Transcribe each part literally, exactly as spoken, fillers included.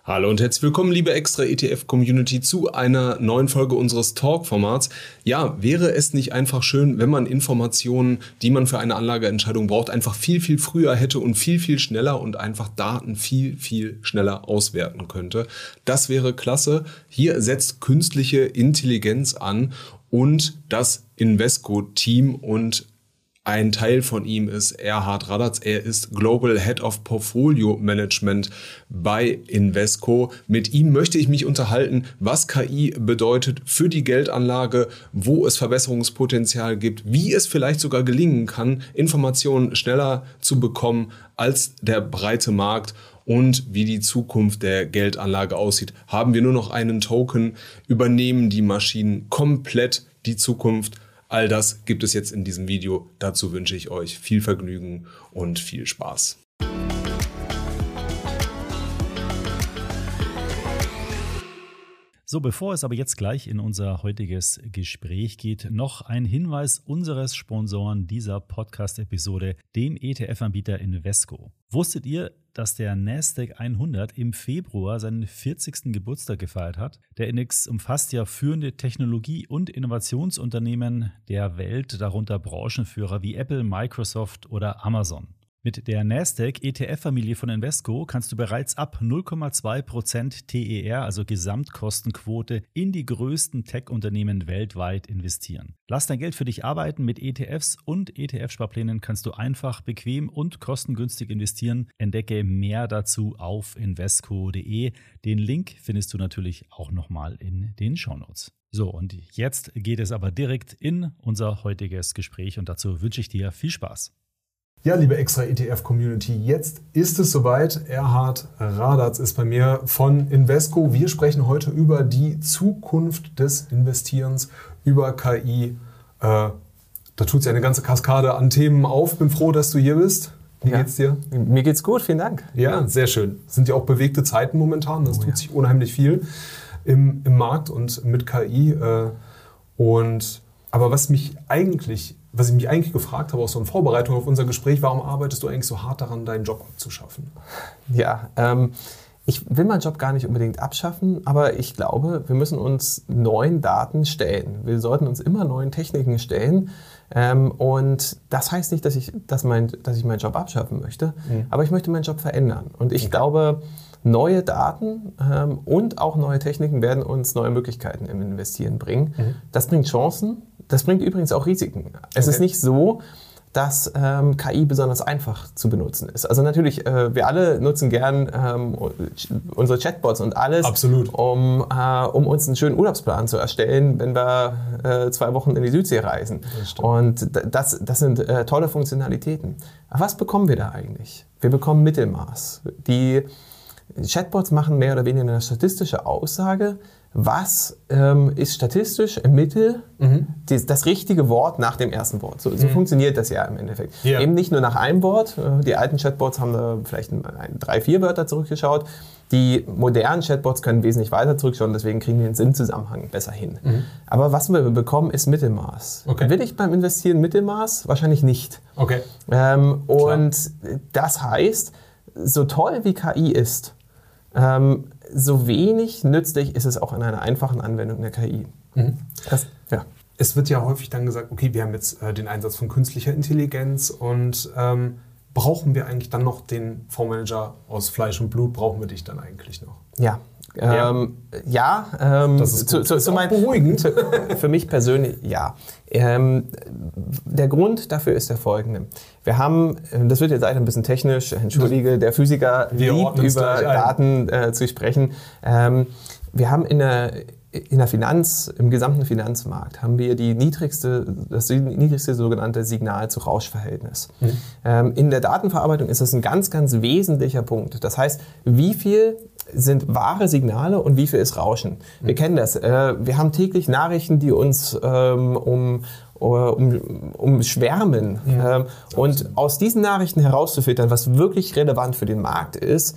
Hallo und herzlich willkommen, liebe Extra-E T F-Community, zu einer neuen Folge unseres Talk-Formats. Ja, wäre es nicht einfach schön, wenn man Informationen, die man für eine Anlageentscheidung braucht, einfach viel, viel früher hätte und viel, viel schneller und einfach Daten viel, viel schneller auswerten könnte? Das wäre klasse. Hier setzt künstliche Intelligenz an und das Invesco-Team, und ein Teil von ihm ist Erhard Radatz. Er ist Global Head of Portfolio Management bei Invesco. Mit ihm möchte ich mich unterhalten, was K I bedeutet für die Geldanlage, wo es Verbesserungspotenzial gibt, wie es vielleicht sogar gelingen kann, Informationen schneller zu bekommen als der breite Markt und wie die Zukunft der Geldanlage aussieht. Haben wir nur noch einen Token? Übernehmen die Maschinen komplett die Zukunft? All das gibt es jetzt in diesem Video. Dazu wünsche ich euch viel Vergnügen und viel Spaß. So, bevor es aber jetzt gleich in unser heutiges Gespräch geht, noch ein Hinweis unseres Sponsoren dieser Podcast-Episode, dem E T F-Anbieter Invesco. Wusstet ihr, dass der Nasdaq hundert im Februar seinen vierzigsten Geburtstag gefeiert hat? Der Index umfasst ja führende Technologie- und Innovationsunternehmen der Welt, darunter Branchenführer wie Apple, Microsoft oder Amazon. Mit der Nasdaq-E T F-Familie von Invesco kannst du bereits ab null Komma zwei Prozent T E R, also Gesamtkostenquote, in die größten Tech-Unternehmen weltweit investieren. Lass dein Geld für dich arbeiten. Mit E T Fs und E T F-Sparplänen kannst du einfach, bequem und kostengünstig investieren. Entdecke mehr dazu auf invesco punkt de. Den Link findest du natürlich auch nochmal in den Shownotes. So, und jetzt geht es aber direkt in unser heutiges Gespräch und dazu wünsche ich dir viel Spaß. Ja, liebe Extra-E T F-Community, jetzt ist es soweit. Erhard Radatz ist bei mir von Invesco. Wir sprechen heute über die Zukunft des Investierens, über K I. Äh, da tut sich eine ganze Kaskade an Themen auf. Bin froh, dass du hier bist. Wie ja. geht's dir? Mir geht's gut, vielen Dank. Ja, sehr schön. Es sind ja auch bewegte Zeiten momentan. Das oh, tut ja. sich unheimlich viel im, im Markt und mit K I. Äh, und, aber was mich eigentlich... Was ich mich eigentlich gefragt habe, auch so in Vorbereitung auf unser Gespräch, warum arbeitest du eigentlich so hart daran, deinen Job abzuschaffen? Ja, ähm, ich will meinen Job gar nicht unbedingt abschaffen, aber ich glaube, wir müssen uns neuen Daten stellen. Wir sollten uns immer neuen Techniken stellen. Ähm, und das heißt nicht, dass ich, dass mein, dass ich meinen Job abschaffen möchte, mhm. aber ich möchte meinen Job verändern. Und ich okay. glaube, neue Daten ähm, und auch neue Techniken werden uns neue Möglichkeiten im Investieren bringen. Mhm. Das bringt Chancen. Das bringt übrigens auch Risiken. Es okay. ist nicht so, dass ähm, K I besonders einfach zu benutzen ist. Also natürlich, äh, wir alle nutzen gern ähm, unsere Chatbots und alles, Absolut. Um, äh, um uns einen schönen Urlaubsplan zu erstellen, wenn wir äh, zwei Wochen in die Südsee reisen. Das und das, das sind äh, tolle Funktionalitäten. Aber was bekommen wir da eigentlich? Wir bekommen Mittelmaß. Die Chatbots machen mehr oder weniger eine statistische Aussage. Was ähm, ist statistisch im Mittel mhm. die, das richtige Wort nach dem ersten Wort? So, so mhm. funktioniert das ja im Endeffekt. Yeah. Eben nicht nur nach einem Wort. Die alten Chatbots haben da vielleicht ein, ein, drei, vier Wörter zurückgeschaut. Die modernen Chatbots können wesentlich weiter zurückschauen, deswegen kriegen wir den Sinnzusammenhang besser hin. Mhm. Aber was wir bekommen, ist Mittelmaß. Okay. Will ich beim Investieren Mittelmaß? Wahrscheinlich nicht. Okay. Ähm, und das heißt, so toll wie K I ist, ähm, so wenig nützlich ist es auch in einer einfachen Anwendung der K I. Mhm. Das, ja. Es wird ja häufig dann gesagt, okay, wir haben jetzt äh, den Einsatz von künstlicher Intelligenz und ähm, brauchen wir eigentlich dann noch den Fondsmanager aus Fleisch und Blut? Brauchen wir dich dann eigentlich noch? Ja. Ähm, ja, ja ähm, das ist, zu, zu, zu mein, beruhigend. Zu, für mich persönlich ja. Ähm, der Grund dafür ist der folgende. Wir haben, das wird jetzt leider ein bisschen technisch, entschuldige, der Physiker liebt über Daten äh, zu sprechen. Ähm, wir haben in der, in der Finanz, im gesamten Finanzmarkt haben wir die niedrigste, das niedrigste sogenannte Signal-zu-Rausch-Verhältnis. Mhm. Ähm, in der Datenverarbeitung ist das ein ganz, ganz wesentlicher Punkt. Das heißt, wie viel sind wahre Signale und wie viel ist Rauschen? Wir mhm. kennen das. Äh, wir haben täglich Nachrichten, die uns ähm, um, um, um schwärmen. Mhm. Ähm, und aus diesen Nachrichten herauszufiltern, was wirklich relevant für den Markt ist,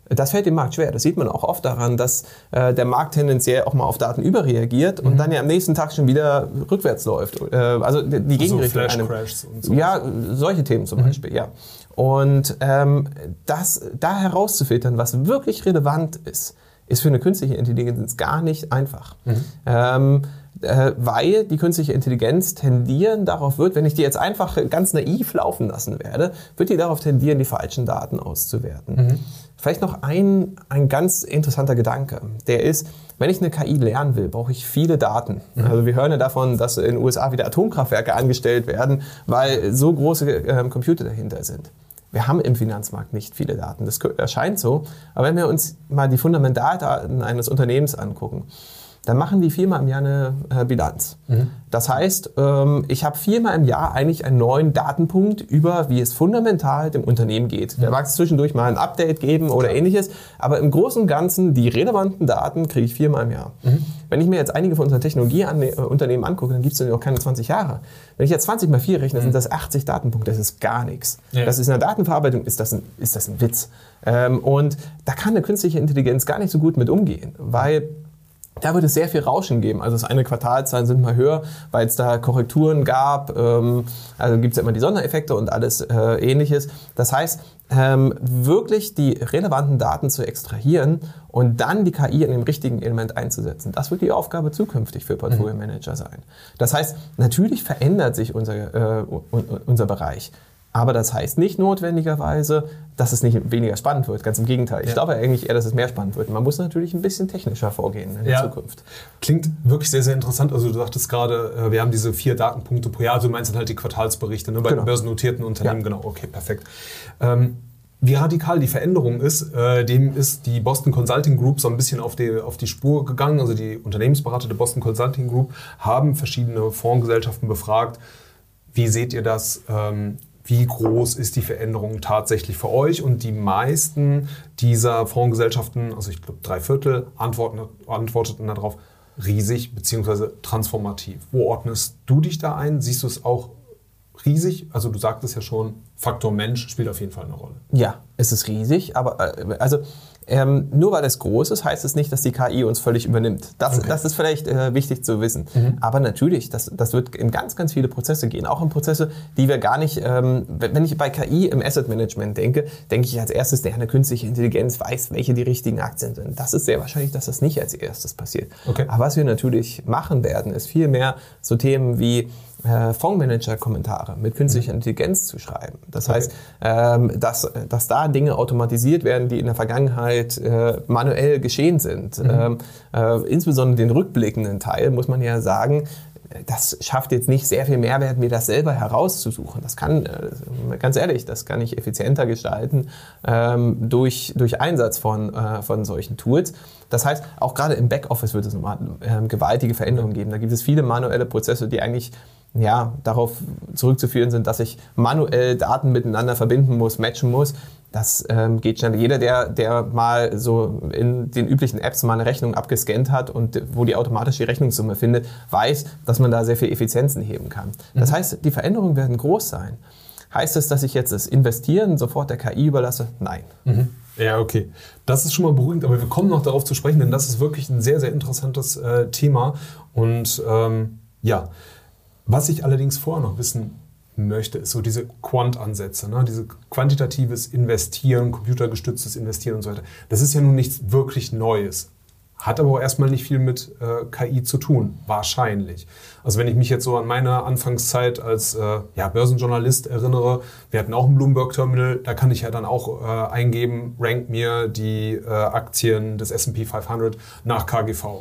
Das fällt dem Markt schwer. Das sieht man auch oft daran, dass äh, der Markt tendenziell auch mal auf Daten überreagiert und mhm. dann ja am nächsten Tag schon wieder rückwärts läuft. Äh, also die, die Gegenrichtung. Also Flash-Crashs und so. Ja, solche Themen zum mhm. Beispiel, ja. Und ähm, das da herauszufiltern, was wirklich relevant ist, ist für eine künstliche Intelligenz gar nicht einfach. Mhm. Ähm, äh, weil die künstliche Intelligenz tendieren darauf wird, wenn ich die jetzt einfach ganz naiv laufen lassen werde, wird die darauf tendieren, die falschen Daten auszuwerten. Mhm. Vielleicht noch ein, ein ganz interessanter Gedanke, der ist, wenn ich eine K I lernen will, brauche ich viele Daten. Mhm. Also wir hören ja davon, dass in den U S A wieder Atomkraftwerke angestellt werden, weil so große äh, Computer dahinter sind. Wir haben im Finanzmarkt nicht viele Daten, das erscheint so. Aber wenn wir uns mal die Fundamentaldaten eines Unternehmens angucken, dann machen die viermal im Jahr eine äh, Bilanz. Mhm. Das heißt, ähm, ich habe viermal im Jahr eigentlich einen neuen Datenpunkt über, wie es fundamental dem Unternehmen geht. Mhm. Da mag es zwischendurch mal ein Update geben oder ja. ähnliches, aber im Großen und Ganzen, die relevanten Daten kriege ich viermal im Jahr. Mhm. Wenn ich mir jetzt einige von unseren Technologieunternehmen angucke, dann gibt es noch keine zwanzig Jahre. Wenn ich jetzt zwanzig mal vier rechne, mhm. sind das achtzig Datenpunkte, das ist gar nichts. Ja. Das ist in der Datenverarbeitung, ist das ein, ist das ein Witz. Ähm, und da kann eine künstliche Intelligenz gar nicht so gut mit umgehen, weil da wird es sehr viel Rauschen geben. Also das eine Quartalzahlen sind mal höher, weil es da Korrekturen gab. Ähm, also gibt es ja immer die Sondereffekte und alles äh, Ähnliches. Das heißt, ähm, wirklich die relevanten Daten zu extrahieren und dann die K I in dem richtigen Element einzusetzen. Das wird die Aufgabe zukünftig für Portfolio Manager sein. Das heißt, natürlich verändert sich unser, äh, unser Bereich. Aber das heißt nicht notwendigerweise, dass es nicht weniger spannend wird. Ganz im Gegenteil. Ich ja. glaube eigentlich eher, dass es mehr spannend wird. Man muss natürlich ein bisschen technischer vorgehen in der ja. Zukunft. Klingt wirklich sehr, sehr interessant. Also du sagtest gerade, wir haben diese vier Datenpunkte pro Jahr. Also du meinst dann halt die Quartalsberichte, ne, bei genau. börsennotierten Unternehmen. Ja. Genau, okay, perfekt. Ähm, wie radikal die Veränderung ist, äh, dem ist die Boston Consulting Group so ein bisschen auf die, auf die Spur gegangen. Also die Unternehmensberater der Boston Consulting Group haben verschiedene Fondsgesellschaften befragt. Wie seht ihr das? Ähm, Wie groß ist die Veränderung tatsächlich für euch? Und die meisten dieser Fondsgesellschaften, also ich glaube drei Viertel, antworten, antworteten darauf riesig bzw. transformativ. Wo ordnest du dich da ein? Siehst du es auch riesig? Also du sagtest ja schon, Faktor Mensch spielt auf jeden Fall eine Rolle. Ja, es ist riesig, aber äh, also ähm, nur weil es groß ist, heißt es nicht, dass die K I uns völlig übernimmt. Das, okay. das ist vielleicht äh, wichtig zu wissen. Mhm. Aber natürlich, das, das wird in ganz, ganz viele Prozesse gehen. Auch in Prozesse, die wir gar nicht, ähm, wenn ich bei K I im Asset Management denke, denke ich als erstes, der eine künstliche Intelligenz weiß, welche die richtigen Aktien sind. Das ist sehr wahrscheinlich, dass das nicht als erstes passiert. Okay. Aber was wir natürlich machen werden, ist viel mehr so Themen wie äh, Fondsmanager-Kommentare mit künstlicher mhm. Intelligenz zu schreiben. Das okay. heißt, ähm, dass, dass da Dinge automatisiert werden, die in der Vergangenheit äh, manuell geschehen sind. Mhm. Ähm, äh, insbesondere den rückblickenden Teil, muss man ja sagen, das schafft jetzt nicht sehr viel Mehrwert, mir das selber herauszusuchen. Das kann, äh, ganz ehrlich, das kann ich effizienter gestalten ähm, durch, durch Einsatz von, äh, von solchen Tools. Das heißt, auch gerade im Backoffice wird es nochmal äh, gewaltige Veränderungen geben. Da gibt es viele manuelle Prozesse, die eigentlich ja, darauf zurückzuführen sind, dass ich manuell Daten miteinander verbinden muss, matchen muss. Das ähm, geht schnell. Jeder, der, der mal so in den üblichen Apps mal eine Rechnung abgescannt hat und wo die automatisch die Rechnungssumme findet, weiß, dass man da sehr viel Effizienzen heben kann. Das mhm. heißt, die Veränderungen werden groß sein. Heißt es, dass ich jetzt das Investieren sofort der K I überlasse? Nein. Mhm. Ja, okay. Das ist schon mal beruhigend, aber wir kommen noch darauf zu sprechen, denn das ist wirklich ein sehr, sehr interessantes äh, Thema. Und ähm, ja, was ich allerdings vorher noch wissen möchte, ist so diese Quant-Ansätze, ne? Diese quantitatives Investieren, computergestütztes Investieren und so weiter. Das ist ja nun nichts wirklich Neues. Hat aber auch erstmal nicht viel mit äh, K I zu tun, wahrscheinlich. Also wenn ich mich jetzt so an meine Anfangszeit als äh, ja, Börsenjournalist erinnere, wir hatten auch ein Bloomberg-Terminal, da kann ich ja dann auch äh, eingeben, rank mir die äh, Aktien des S and P fünfhundert nach K G V.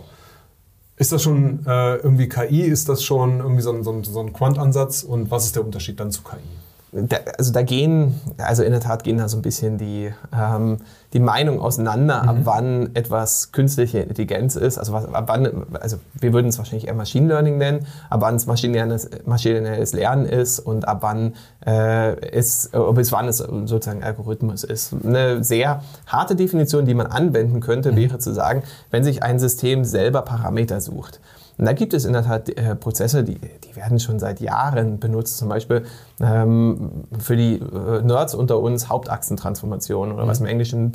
Ist das schon äh, irgendwie K I? Ist das schon irgendwie so ein, so ein, so ein Quant-Ansatz? Und was ist der Unterschied dann zu K I? Da, also da gehen, also in der Tat gehen da so ein bisschen die, ähm, die Meinungen auseinander, mhm. ab wann etwas künstliche Intelligenz ist. Also, was, ab wann, also wir würden es wahrscheinlich eher Machine Learning nennen, ab wann es maschinelles, maschinelles Lernen ist und ab wann äh, es, bis wann es sozusagen Algorithmus ist. Eine sehr harte Definition, die man anwenden könnte, mhm. wäre zu sagen, wenn sich ein System selber Parameter sucht. Und da gibt es in der Tat äh, Prozesse, die, die werden schon seit Jahren benutzt, zum Beispiel ähm, für die äh, Nerds unter uns Hauptachsentransformation oder mhm. was im Englischen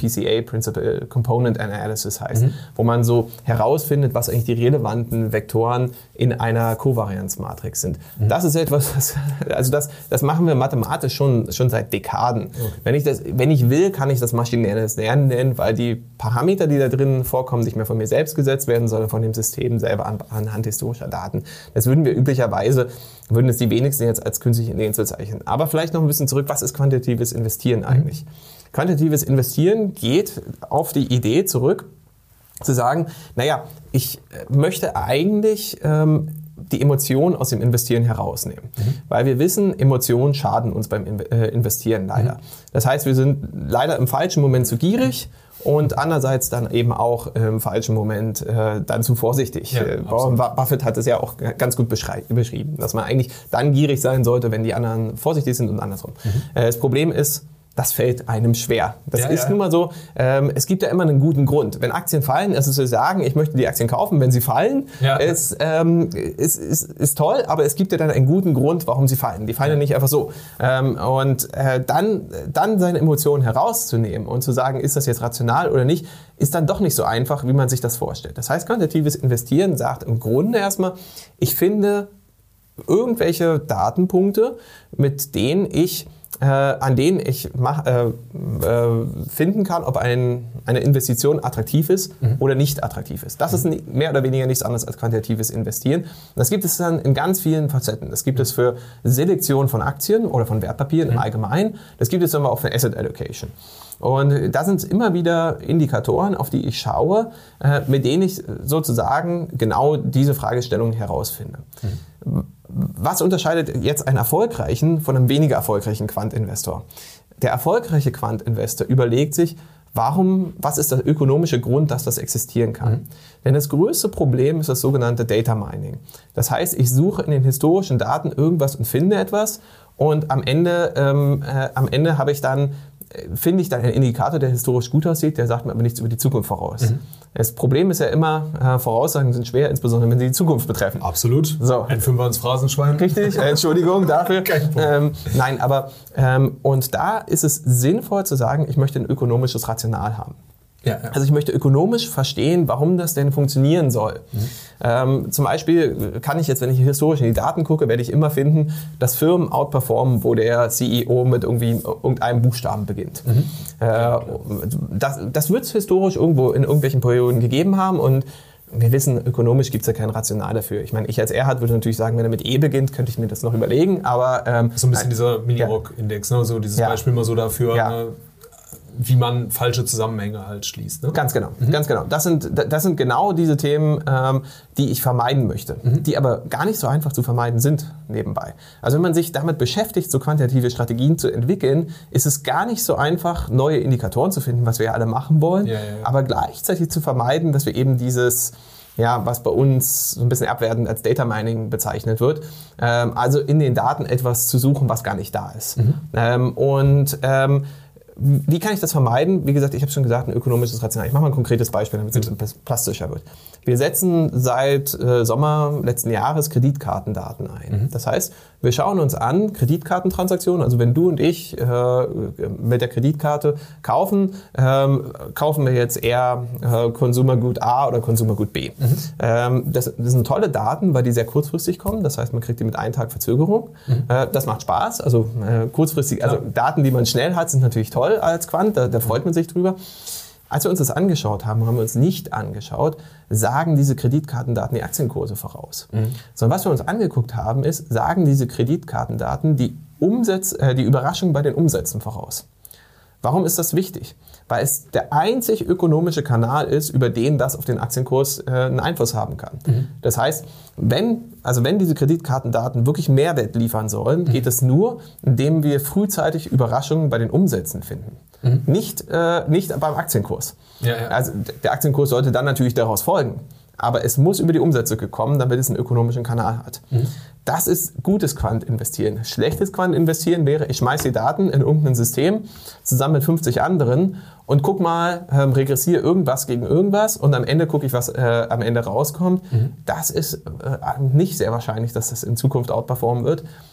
P C A, Principal Component Analysis heißt, mhm. wo man so herausfindet, was eigentlich die relevanten Vektoren in einer Kovarianzmatrix sind. Mhm. Das ist etwas, das, also das, das machen wir mathematisch schon, schon seit Dekaden. Okay. Wenn ich das, wenn ich will, kann ich das maschinelles Lernen nennen, weil die Parameter, die da drin vorkommen, nicht mehr von mir selbst gesetzt werden, sondern von dem System selber an, anhand historischer Daten. Das würden wir üblicherweise, würden es die wenigsten jetzt als künstliche Intelligenz bezeichnen. Aber vielleicht noch ein bisschen zurück, was ist quantitatives Investieren eigentlich? Mhm. Quantitatives Investieren geht auf die Idee zurück, zu sagen, naja, ich möchte eigentlich ähm, die Emotionen aus dem Investieren herausnehmen. Mhm. Weil wir wissen, Emotionen schaden uns beim Investieren leider. Mhm. Das heißt, wir sind leider im falschen Moment zu gierig und andererseits dann eben auch im falschen Moment äh, dann zu vorsichtig. Ja, Warren Buffett hat es ja auch ganz gut beschrieben, dass man eigentlich dann gierig sein sollte, wenn die anderen vorsichtig sind und andersrum. Mhm. Äh, das Problem ist, das fällt einem schwer. Das ja, ist ja. nun mal so, ähm, es gibt ja immer einen guten Grund. Wenn Aktien fallen, also zu sagen, ich möchte die Aktien kaufen, wenn sie fallen, ja. ist, ähm, ist, ist, ist toll, aber es gibt ja dann einen guten Grund, warum sie fallen. Die fallen ja, ja nicht einfach so. Ähm, und äh, dann, dann seine Emotionen herauszunehmen und zu sagen, ist das jetzt rational oder nicht, ist dann doch nicht so einfach, wie man sich das vorstellt. Das heißt, quantitatives Investieren sagt im Grunde erstmal, ich finde irgendwelche Datenpunkte, mit denen ich Äh, an denen ich mach, äh, äh, finden kann, ob ein, eine Investition attraktiv ist mhm. oder nicht attraktiv ist. Das mhm. ist mehr oder weniger nichts anderes als quantitatives Investieren. Das gibt es dann in ganz vielen Facetten. Das gibt mhm. es für Selektion von Aktien oder von Wertpapieren mhm. im Allgemeinen. Das gibt es aber auch für Asset Allocation. Und da sind immer wieder Indikatoren, auf die ich schaue, äh, mit denen ich sozusagen genau diese Fragestellung herausfinde. Mhm. Was unterscheidet jetzt einen erfolgreichen von einem weniger erfolgreichen Quant-Investor? Der erfolgreiche Quant-Investor überlegt sich, warum, was ist der ökonomische Grund, dass das existieren kann? Mhm. Denn das größte Problem ist das sogenannte Data Mining. Das heißt, ich suche in den historischen Daten irgendwas und finde etwas und am Ende, ähm, äh, am Ende habe ich dann finde ich dann einen Indikator, der historisch gut aussieht, der sagt mir aber nichts über die Zukunft voraus. Mhm. Das Problem ist ja immer, äh, Voraussagen sind schwer, insbesondere wenn sie die Zukunft betreffen. Absolut. So. Ein Fünfer ins Phrasenschwein. Richtig, äh, Entschuldigung dafür. ähm, nein, aber ähm, und da ist es sinnvoll zu sagen, ich möchte ein ökonomisches Rational haben. Ja, ja. Also ich möchte ökonomisch verstehen, warum das denn funktionieren soll. Mhm. Ähm, zum Beispiel kann ich jetzt, wenn ich historisch in die Daten gucke, werde ich immer finden, dass Firmen outperformen, wo der C E O mit irgendwie irgendeinem Buchstaben beginnt. Mhm. Äh, das, das wird es historisch irgendwo in irgendwelchen Perioden gegeben haben und wir wissen, ökonomisch gibt es ja kein Rational dafür. Ich meine, ich als Erhard würde natürlich sagen, wenn er mit E beginnt, könnte ich mir das noch überlegen, aber... Ähm, so ein bisschen dieser Mini-Rock-Index, ne? So dieses ja. Beispiel mal so dafür... Ja. Ne? Wie man falsche Zusammenhänge halt schließt. Ne? Ganz genau, mhm. ganz genau. Das sind, das sind genau diese Themen, ähm, die ich vermeiden möchte, mhm. die aber gar nicht so einfach zu vermeiden sind nebenbei. Also wenn man sich damit beschäftigt, so quantitative Strategien zu entwickeln, ist es gar nicht so einfach, neue Indikatoren zu finden, was wir ja alle machen wollen, ja, ja, ja. aber gleichzeitig zu vermeiden, dass wir eben dieses... ja, was bei uns so ein bisschen abwertend als Data Mining bezeichnet wird. Ähm, also in den Daten etwas zu suchen, was gar nicht da ist. Mhm. Ähm, und ähm, wie kann ich das vermeiden? Wie gesagt, ich habe schon gesagt, ein ökonomisches Rational. Ich mache mal ein konkretes Beispiel, damit es ein bisschen plastischer wird. Wir setzen seit äh, Sommer letzten Jahres Kreditkartendaten ein. Mhm. Das heißt, wir schauen uns an Kreditkartentransaktionen. Also wenn du und ich äh, mit der Kreditkarte kaufen, ähm, kaufen wir jetzt eher äh, Konsumergut A oder Konsumergut B. Mhm. Ähm, das, das sind tolle Daten, weil die sehr kurzfristig kommen. Das heißt, man kriegt die mit einem Tag Verzögerung. Mhm. Äh, das macht Spaß. Also äh, kurzfristig, also ja. Daten, die man schnell hat, sind natürlich toll als Quant. Da, da freut man sich drüber. Als wir uns das angeschaut haben, haben wir uns nicht angeschaut, sagen diese Kreditkartendaten die Aktienkurse voraus. Mhm. Sondern was wir uns angeguckt haben, ist, sagen diese Kreditkartendaten die, Umsätze, äh, die Überraschung bei den Umsätzen voraus. Warum ist das wichtig? Weil es der einzig ökonomische Kanal ist, über den das auf den Aktienkurs äh, einen Einfluss haben kann. Mhm. Das heißt, wenn, also wenn diese Kreditkartendaten wirklich Mehrwert liefern sollen, mhm. geht es nur, indem wir frühzeitig Überraschungen bei den Umsätzen finden. Mhm. Nicht, äh, nicht beim Aktienkurs. Ja, ja. Also der Aktienkurs sollte dann natürlich daraus folgen. Aber es muss über die Umsätze kommen, damit es einen ökonomischen Kanal hat. Mhm. Das ist gutes Quant-Investieren. Schlechtes Quant-Investieren wäre, ich schmeiße die Daten in irgendein System zusammen mit fünfzig anderen und guck mal, ähm, regressiere irgendwas gegen irgendwas und am Ende gucke ich, was äh, am Ende rauskommt. Mhm. Das ist äh, nicht sehr wahrscheinlich, dass das in Zukunft outperformen wird.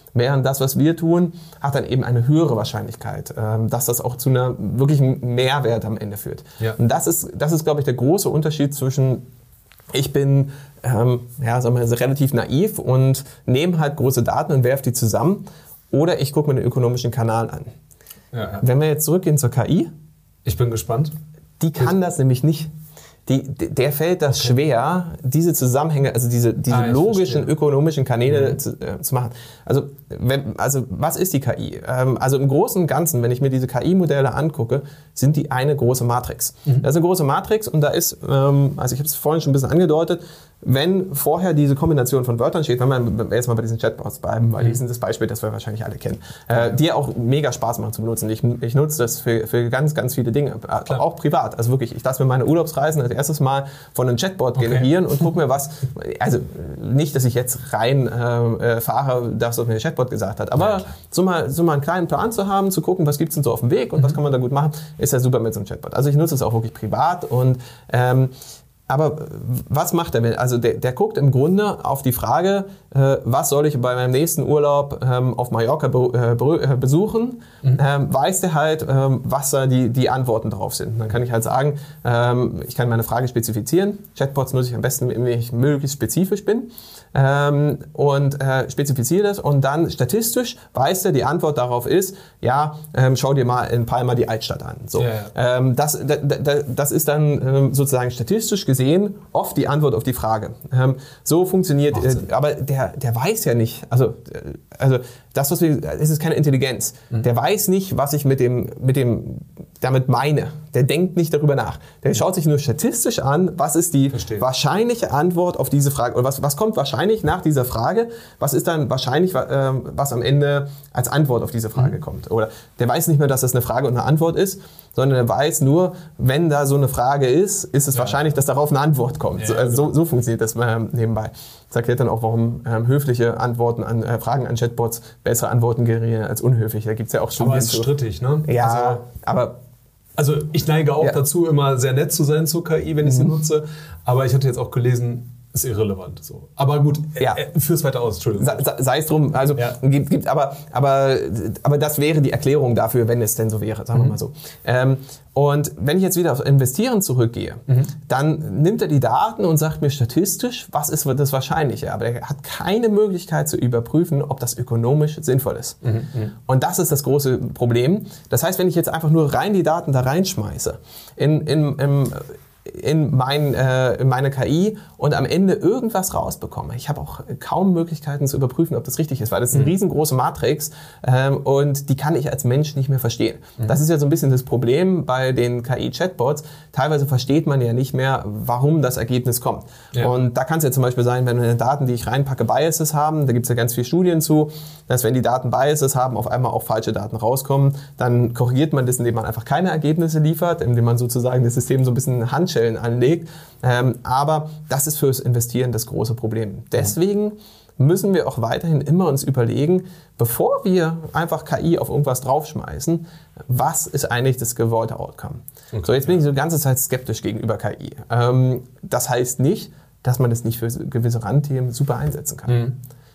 Während das, was wir tun, hat dann eben eine höhere Wahrscheinlichkeit, ähm, dass das auch zu einer wirklichen Mehrwert am Ende führt. Ja. Und das ist, das ist, glaube ich, der große Unterschied zwischen ich bin ähm, ja, sagen wir mal, relativ naiv und nehme halt große Daten und werfe die zusammen oder ich gucke mir den ökonomischen Kanal an. Ja, ja. Wenn wir jetzt zurückgehen zur K I. Ich bin gespannt. Die kann das nämlich nicht. Die, der fällt das okay. schwer, diese Zusammenhänge, also diese, diese ah, logischen, verstehe. ökonomischen Kanäle mhm. zu, äh, zu machen. Also, wenn, also was ist die K I? Ähm, also im Großen und Ganzen, wenn ich mir diese K I-Modelle angucke, sind die eine große Matrix. Mhm. Das ist eine große Matrix und da ist, ähm, also ich habe es vorhin schon ein bisschen angedeutet, wenn vorher diese Kombination von Wörtern steht, wenn wir jetzt mal bei diesen Chatbots bleiben, weil die sind das Beispiel, das wir wahrscheinlich alle kennen, äh, die auch mega Spaß machen zu benutzen. Ich, ich nutze das für, für ganz, ganz viele Dinge, Klar. auch privat. Also wirklich, ich lasse mir meine Urlaubsreisen als erstes Mal von einem Chatbot okay. generieren und gucke mir was, also nicht, dass ich jetzt rein äh, fahre, das, was mir der Chatbot gesagt hat, aber ja, so, mal, so mal einen kleinen Plan zu haben, zu gucken, was gibt es denn so auf dem Weg und mhm. was kann man da gut machen, ist ja super mit so einem Chatbot. Also ich nutze es auch wirklich privat und ähm, aber was macht er? Also der, der guckt im Grunde auf die Frage, äh, was soll ich bei meinem nächsten Urlaub ähm, auf Mallorca be, äh, besuchen? Mhm. Ähm, weiß der halt, ähm, was da die, die Antworten drauf sind. Dann kann ich halt sagen, ähm, ich kann meine Frage spezifizieren. Chatbots nutze ich am besten, wenn ich möglichst spezifisch bin. Ähm, und äh, spezifiziere das und dann statistisch weiß er, die Antwort darauf ist, ja, ähm, schau dir mal in Palma die Altstadt an. So. Ja, ja. Ähm, das, da, da, das ist dann ähm, sozusagen statistisch gesehen oft die Antwort auf die Frage. Ähm, so funktioniert, äh, aber der, der weiß ja nicht, also, äh, also das, was wir, es ist keine Intelligenz. Mhm. Der weiß nicht, was ich mit dem, mit dem damit meine. Der denkt nicht darüber nach. Der schaut sich nur statistisch an, was ist die Verstehe. wahrscheinliche Antwort auf diese Frage. Oder was, was kommt wahrscheinlich nach dieser Frage? Was ist dann wahrscheinlich, äh, was am Ende als Antwort auf diese Frage mhm. kommt? Oder der weiß nicht mehr, dass das eine Frage und eine Antwort ist, sondern er weiß nur, wenn da so eine Frage ist, ist es ja. wahrscheinlich, dass darauf eine Antwort kommt. Ja, so, also so, so funktioniert das äh, nebenbei. Das erklärt dann auch, warum ähm, höfliche Antworten an äh, Fragen an Chatbots bessere Antworten generieren als unhöfliche. Da gibt es ja auch Studien. Aber es ist zu. strittig, ne? Ja, also, aber... Also ich neige auch ja. dazu, immer sehr nett zu sein zur K I, wenn ich mhm. sie nutze. Aber ich hatte jetzt auch gelesen, ist irrelevant. So. Aber gut, ja. äh, führ's weiter aus, Entschuldigung. Sei, sei es drum, also ja. gibt, gibt aber, aber, aber das wäre die Erklärung dafür, wenn es denn so wäre, sagen mhm. wir mal so. Ähm, und wenn ich jetzt wieder auf Investieren zurückgehe, mhm. dann nimmt er die Daten und sagt mir statistisch, was ist das Wahrscheinliche. Aber er hat keine Möglichkeit zu überprüfen, ob das ökonomisch sinnvoll ist. Mhm. Und das ist das große Problem. Das heißt, wenn ich jetzt einfach nur rein die Daten da reinschmeiße, in, in, im, in, mein, äh, in meine K I und am Ende irgendwas rausbekomme. Ich habe auch kaum Möglichkeiten zu überprüfen, ob das richtig ist, weil das ist eine mhm. riesengroße Matrix ähm, und die kann ich als Mensch nicht mehr verstehen. Mhm. Das ist ja so ein bisschen das Problem bei den K I-Chatbots. Teilweise versteht man ja nicht mehr, warum das Ergebnis kommt. Ja. Und da kann es ja zum Beispiel sein, wenn meine Daten, die ich reinpacke, Biases haben, da gibt es ja ganz viele Studien zu, dass wenn die Daten Biases haben, auf einmal auch falsche Daten rauskommen, dann korrigiert man das, indem man einfach keine Ergebnisse liefert, indem man sozusagen das System so ein bisschen Handschellen anlegt. Ähm, aber das ist fürs Investieren das große Problem. Deswegen müssen wir auch weiterhin immer uns überlegen, bevor wir einfach K I auf irgendwas draufschmeißen, was ist eigentlich das gewollte Outcome? Okay. So, jetzt bin ich so die ganze Zeit skeptisch gegenüber K I. Ähm, das heißt nicht, dass man das nicht für gewisse Randthemen super einsetzen kann. Mhm.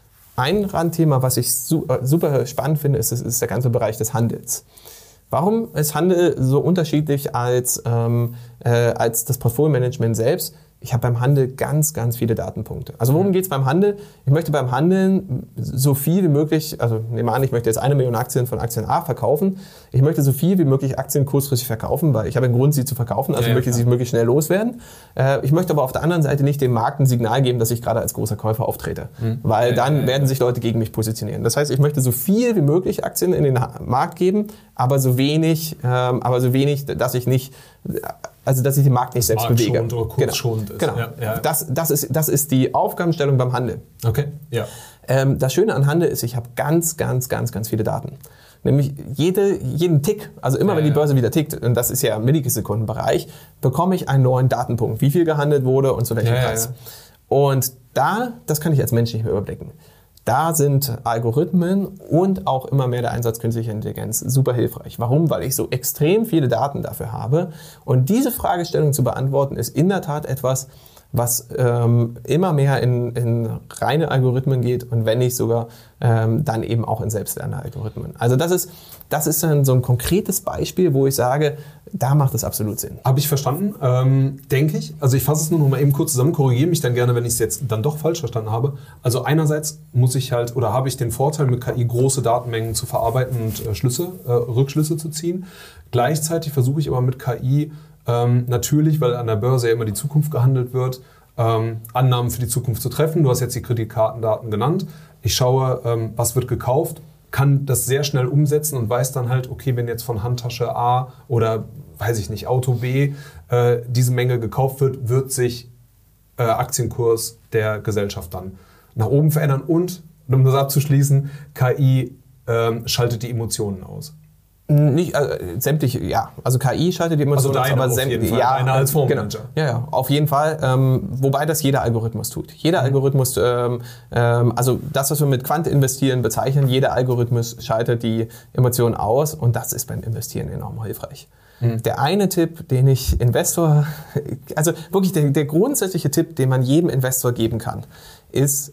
Ein Randthema, was ich super spannend finde, ist, ist der ganze Bereich des Handels. Warum ist Handel so unterschiedlich als, ähm, äh, als das Portfolio-Management selbst? Ich habe beim Handel ganz, ganz viele Datenpunkte. Also worum geht es beim Handel? Ich möchte beim Handeln so viel wie möglich, also nehmen wir an, ich möchte jetzt eine Million Aktien von Aktien A verkaufen. Ich möchte so viel wie möglich Aktien kurzfristig verkaufen, weil ich habe einen Grund, sie zu verkaufen, also ja, ich möchte ja, sie möglichst schnell loswerden. Äh, ich möchte aber auf der anderen Seite nicht dem Markt ein Signal geben, dass ich gerade als großer Käufer auftrete, mhm. weil ja, dann ja, ja, werden sich Leute gegen mich positionieren. Das heißt, ich möchte so viel wie möglich Aktien in den Markt geben, aber so wenig, ähm, aber so wenig, dass ich nicht... Also, dass ich den Markt nicht selbst bewege. Oder kurzschonend ist. Genau. Ja, ja. Das, das, ist, das ist die Aufgabenstellung beim Handel. Okay, ja. Ähm, das Schöne an Handel ist, ich habe ganz, ganz, ganz, ganz viele Daten. Nämlich jede, jeden Tick, also immer ja, wenn die Börse ja. wieder tickt, und das ist ja im Millisekundenbereich, bekomme ich einen neuen Datenpunkt, wie viel gehandelt wurde und zu welchem ja, Preis. Ja, ja. Und da, das kann ich als Mensch nicht mehr überblicken. Da sind Algorithmen und auch immer mehr der Einsatz künstlicher Intelligenz super hilfreich. Warum? Weil ich so extrem viele Daten dafür habe. Und diese Fragestellung zu beantworten, ist in der Tat etwas, was ähm, immer mehr in, in reine Algorithmen geht und wenn nicht sogar ähm, dann eben auch in selbstlernende Algorithmen. Also das ist, das ist dann so ein konkretes Beispiel, wo ich sage, da macht es absolut Sinn. Habe ich verstanden, ähm, denke ich. Also ich fasse es nur noch mal eben kurz zusammen, korrigiere mich dann gerne, wenn ich es jetzt dann doch falsch verstanden habe. Also einerseits muss ich halt oder habe ich den Vorteil, mit K I große Datenmengen zu verarbeiten und äh, Schlüsse, äh, Rückschlüsse zu ziehen. Gleichzeitig versuche ich aber mit K I Ähm, natürlich, weil an der Börse ja immer die Zukunft gehandelt wird, ähm, Annahmen für die Zukunft zu treffen. Du hast jetzt die Kreditkartendaten genannt. Ich schaue, ähm, was wird gekauft, kann das sehr schnell umsetzen und weiß dann halt, okay, wenn jetzt von Handtasche A oder, weiß ich nicht, Auto B äh, diese Menge gekauft wird, wird sich äh, Aktienkurs der Gesellschaft dann nach oben verändern. Und, um das abzuschließen, K I ähm, schaltet die Emotionen aus. Nicht, also, sämtliche, ja. Also K I schaltet die Emotionen also aus, aber sämtliche, ja, deine als Fondsmanager. Genau. Ja, ja, auf jeden Fall. Ähm, wobei das jeder Algorithmus tut. Jeder mhm. Algorithmus, ähm, ähm, also das, was wir mit Quant investieren bezeichnen, jeder Algorithmus schaltet die Emotionen aus und das ist beim Investieren enorm hilfreich. Mhm. Der eine Tipp, den ich Investor, also wirklich der, der grundsätzliche Tipp, den man jedem Investor geben kann, ist,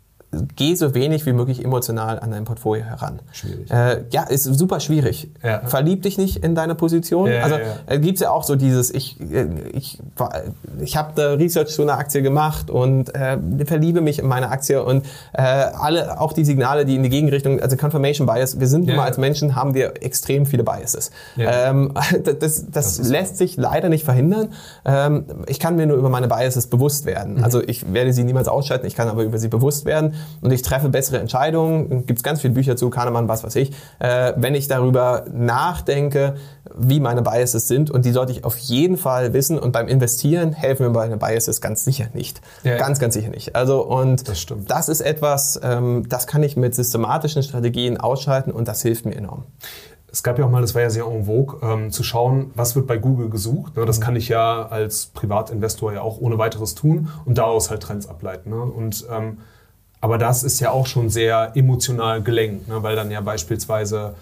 geh so wenig wie möglich emotional an dein Portfolio heran. Schwierig. Äh, ja, ist super schwierig. Ja. Verlieb dich nicht in deine Position. Ja, also ja, ja. äh, gibt es ja auch so dieses, ich, ich, ich habe da Research zu einer Aktie gemacht und äh, verliebe mich in meine Aktie und äh, alle, auch die Signale, die in die Gegenrichtung, also Confirmation Bias, wir sind ja, nun mal ja. als Menschen, haben wir extrem viele Biases. Ja. Ähm, das das, das, das lässt sich leider nicht verhindern. Ähm, ich kann mir nur über meine Biases bewusst werden. Mhm. Also ich werde sie niemals ausschalten, ich kann aber über sie bewusst werden und ich treffe bessere Entscheidungen. Gibt es ganz viele Bücher zu, Kahnemann, was weiß ich. Äh, wenn ich darüber nachdenke, wie meine Biases sind und die sollte ich auf jeden Fall wissen und beim Investieren helfen mir meine Biases ganz sicher nicht. Ja, ganz, ja. ganz sicher nicht. Also und das stimmt. Das ist etwas, ähm, das kann ich mit systematischen Strategien ausschalten und das hilft mir enorm. Es gab ja auch mal, das war ja sehr en vogue, ähm, zu schauen, was wird bei Google gesucht. Ne? Das mhm. kann ich ja als Privatinvestor ja auch ohne weiteres tun und daraus halt Trends ableiten. Ne? Und ähm, aber das ist ja auch schon sehr emotional gelenkt, ne? Weil dann ja beispielsweise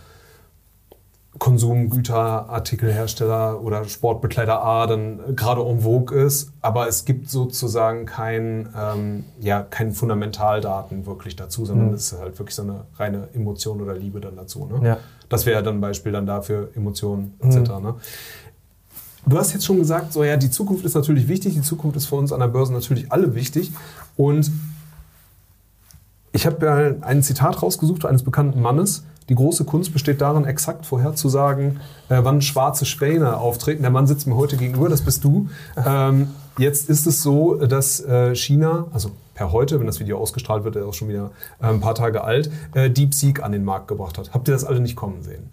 Konsumgüterartikelhersteller oder Sportbekleider A dann gerade en vogue ist, aber es gibt sozusagen kein, ähm, ja, keine Fundamentaldaten wirklich dazu, sondern es mhm. ist halt wirklich so eine reine Emotion oder Liebe dann dazu. Ne? Ja. Das wäre ja dann ein Beispiel dann dafür, Emotionen et cetera. Mhm. Ne? Du hast jetzt schon gesagt, so ja, die Zukunft ist natürlich wichtig, die Zukunft ist für uns an der Börse natürlich alle wichtig und ich habe ja ein Zitat rausgesucht eines bekannten Mannes. Die große Kunst besteht darin, exakt vorherzusagen, äh, wann schwarze Schwäne auftreten. Der Mann sitzt mir heute gegenüber, das bist du. Ähm, jetzt ist es so, dass äh, China, also per heute, wenn das Video ausgestrahlt wird, ist auch schon wieder äh, ein paar Tage alt, äh, DeepSeek an den Markt gebracht hat. Habt ihr das alle nicht kommen sehen?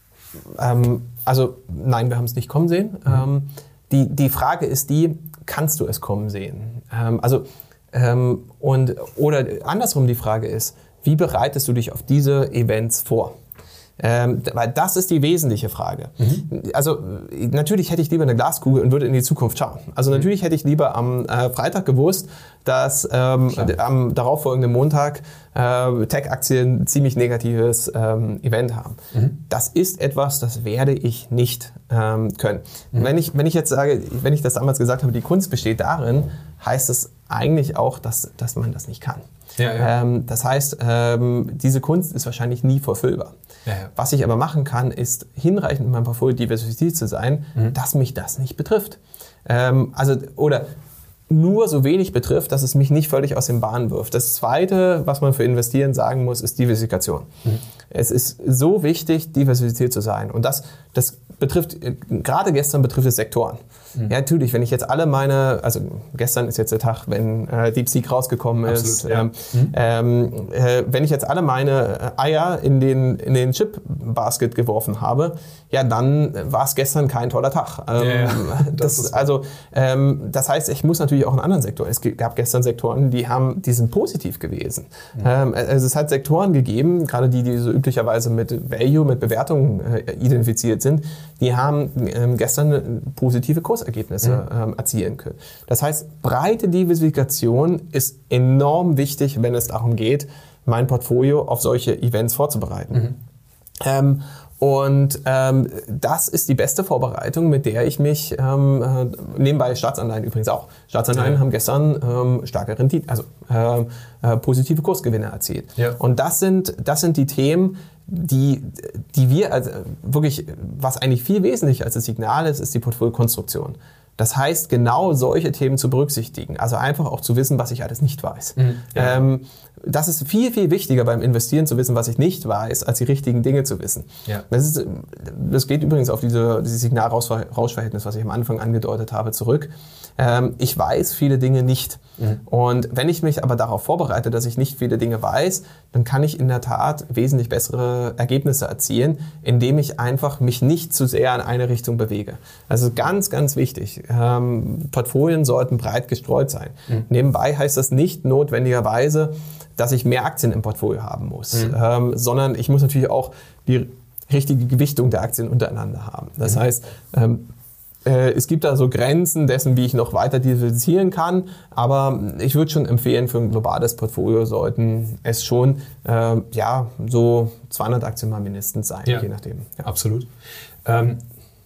Ähm, also nein, wir haben es nicht kommen sehen. Mhm. Ähm, die, die Frage ist die, kannst du es kommen sehen? Ähm, also Ähm, und, oder andersrum die Frage ist, wie bereitest du dich auf diese Events vor? Ähm, weil das ist die wesentliche Frage. Mhm. Also natürlich hätte ich lieber eine Glaskugel und würde in die Zukunft schauen. Also natürlich hätte ich lieber am äh, Freitag gewusst, dass ähm, am darauffolgenden Montag äh, Tech-Aktien ziemlich negatives ähm, Event haben. Mhm. Das ist etwas, das werde ich nicht ähm, können. Mhm. Wenn ich, wenn ich jetzt sage, wenn ich das damals gesagt habe, die Kunst besteht darin, heißt es eigentlich auch, dass, dass man das nicht kann. Ja, ja. Ähm, das heißt, ähm, diese Kunst ist wahrscheinlich nie verfüllbar. Ja, ja. Was ich aber machen kann, ist hinreichend in meinem Portfolio diversifiziert zu sein, mhm. dass mich das nicht betrifft. Ähm, also, oder nur so wenig betrifft, dass es mich nicht völlig aus den Bahnen wirft. Das Zweite, was man für Investieren sagen muss, ist Diversifikation. Mhm. Es ist so wichtig, diversifiziert zu sein. Und das, das betrifft, gerade gestern betrifft es Sektoren. Mhm. Ja, natürlich, wenn ich jetzt alle meine, also gestern ist jetzt der Tag, wenn äh, DeepSeek rausgekommen Absolut, ist, ja. ähm, mhm. ähm, äh, wenn ich jetzt alle meine Eier in den, in den Chip-Basket geworfen habe, ja, dann war es gestern kein toller Tag. Ähm, ja, ja. Das, das, also, ähm, das heißt, ich muss natürlich auch in anderen Sektoren, es gab gestern Sektoren, die haben, die sind positiv gewesen. Mhm. Ähm, also es hat Sektoren gegeben, gerade die, die so üblicherweise mit Value, mit Bewertungen äh, identifiziert sind, die haben ähm, gestern positive Kursergebnisse mhm. ähm, erzielen können. Das heißt, breite Diversifikation ist enorm wichtig, wenn es darum geht, mein Portfolio auf solche Events vorzubereiten. Mhm. Ähm, Und ähm, das ist die beste Vorbereitung, mit der ich mich, ähm, äh, nebenbei Staatsanleihen übrigens auch. Staatsanleihen ja. haben gestern ähm, starke Rendite, also äh, äh, positive Kursgewinne erzielt. Ja. Und das sind, das sind die Themen, die, die wir, also wirklich, was eigentlich viel wesentlicher als das Signal ist, ist die Portfoliokonstruktion. Das heißt, genau solche Themen zu berücksichtigen. Also einfach auch zu wissen, was ich alles nicht weiß. Mhm, ja. ähm, das ist viel, viel wichtiger beim Investieren zu wissen, was ich nicht weiß, als die richtigen Dinge zu wissen. Ja. Das, ist, das geht übrigens auf diese, dieses Signal-Rausch-Verhältnis, was ich am Anfang angedeutet habe, zurück. Ähm, ich weiß viele Dinge nicht. Mhm. Und wenn ich mich aber darauf vorbereite, dass ich nicht viele Dinge weiß, dann kann ich in der Tat wesentlich bessere Ergebnisse erzielen, indem ich einfach mich nicht zu sehr in eine Richtung bewege. Also ganz, ganz wichtig. Ähm, Portfolien sollten breit gestreut sein. Mhm. Nebenbei heißt das nicht notwendigerweise, dass ich mehr Aktien im Portfolio haben muss, mhm. ähm, sondern ich muss natürlich auch die richtige Gewichtung der Aktien untereinander haben. Das mhm. heißt, ähm, äh, es gibt da so Grenzen dessen, wie ich noch weiter diversifizieren kann, aber ich würde schon empfehlen, für ein globales Portfolio sollten es schon äh, ja, so zweihundert Aktien mal mindestens sein, ja. je nachdem. Ja. Absolut. Ähm,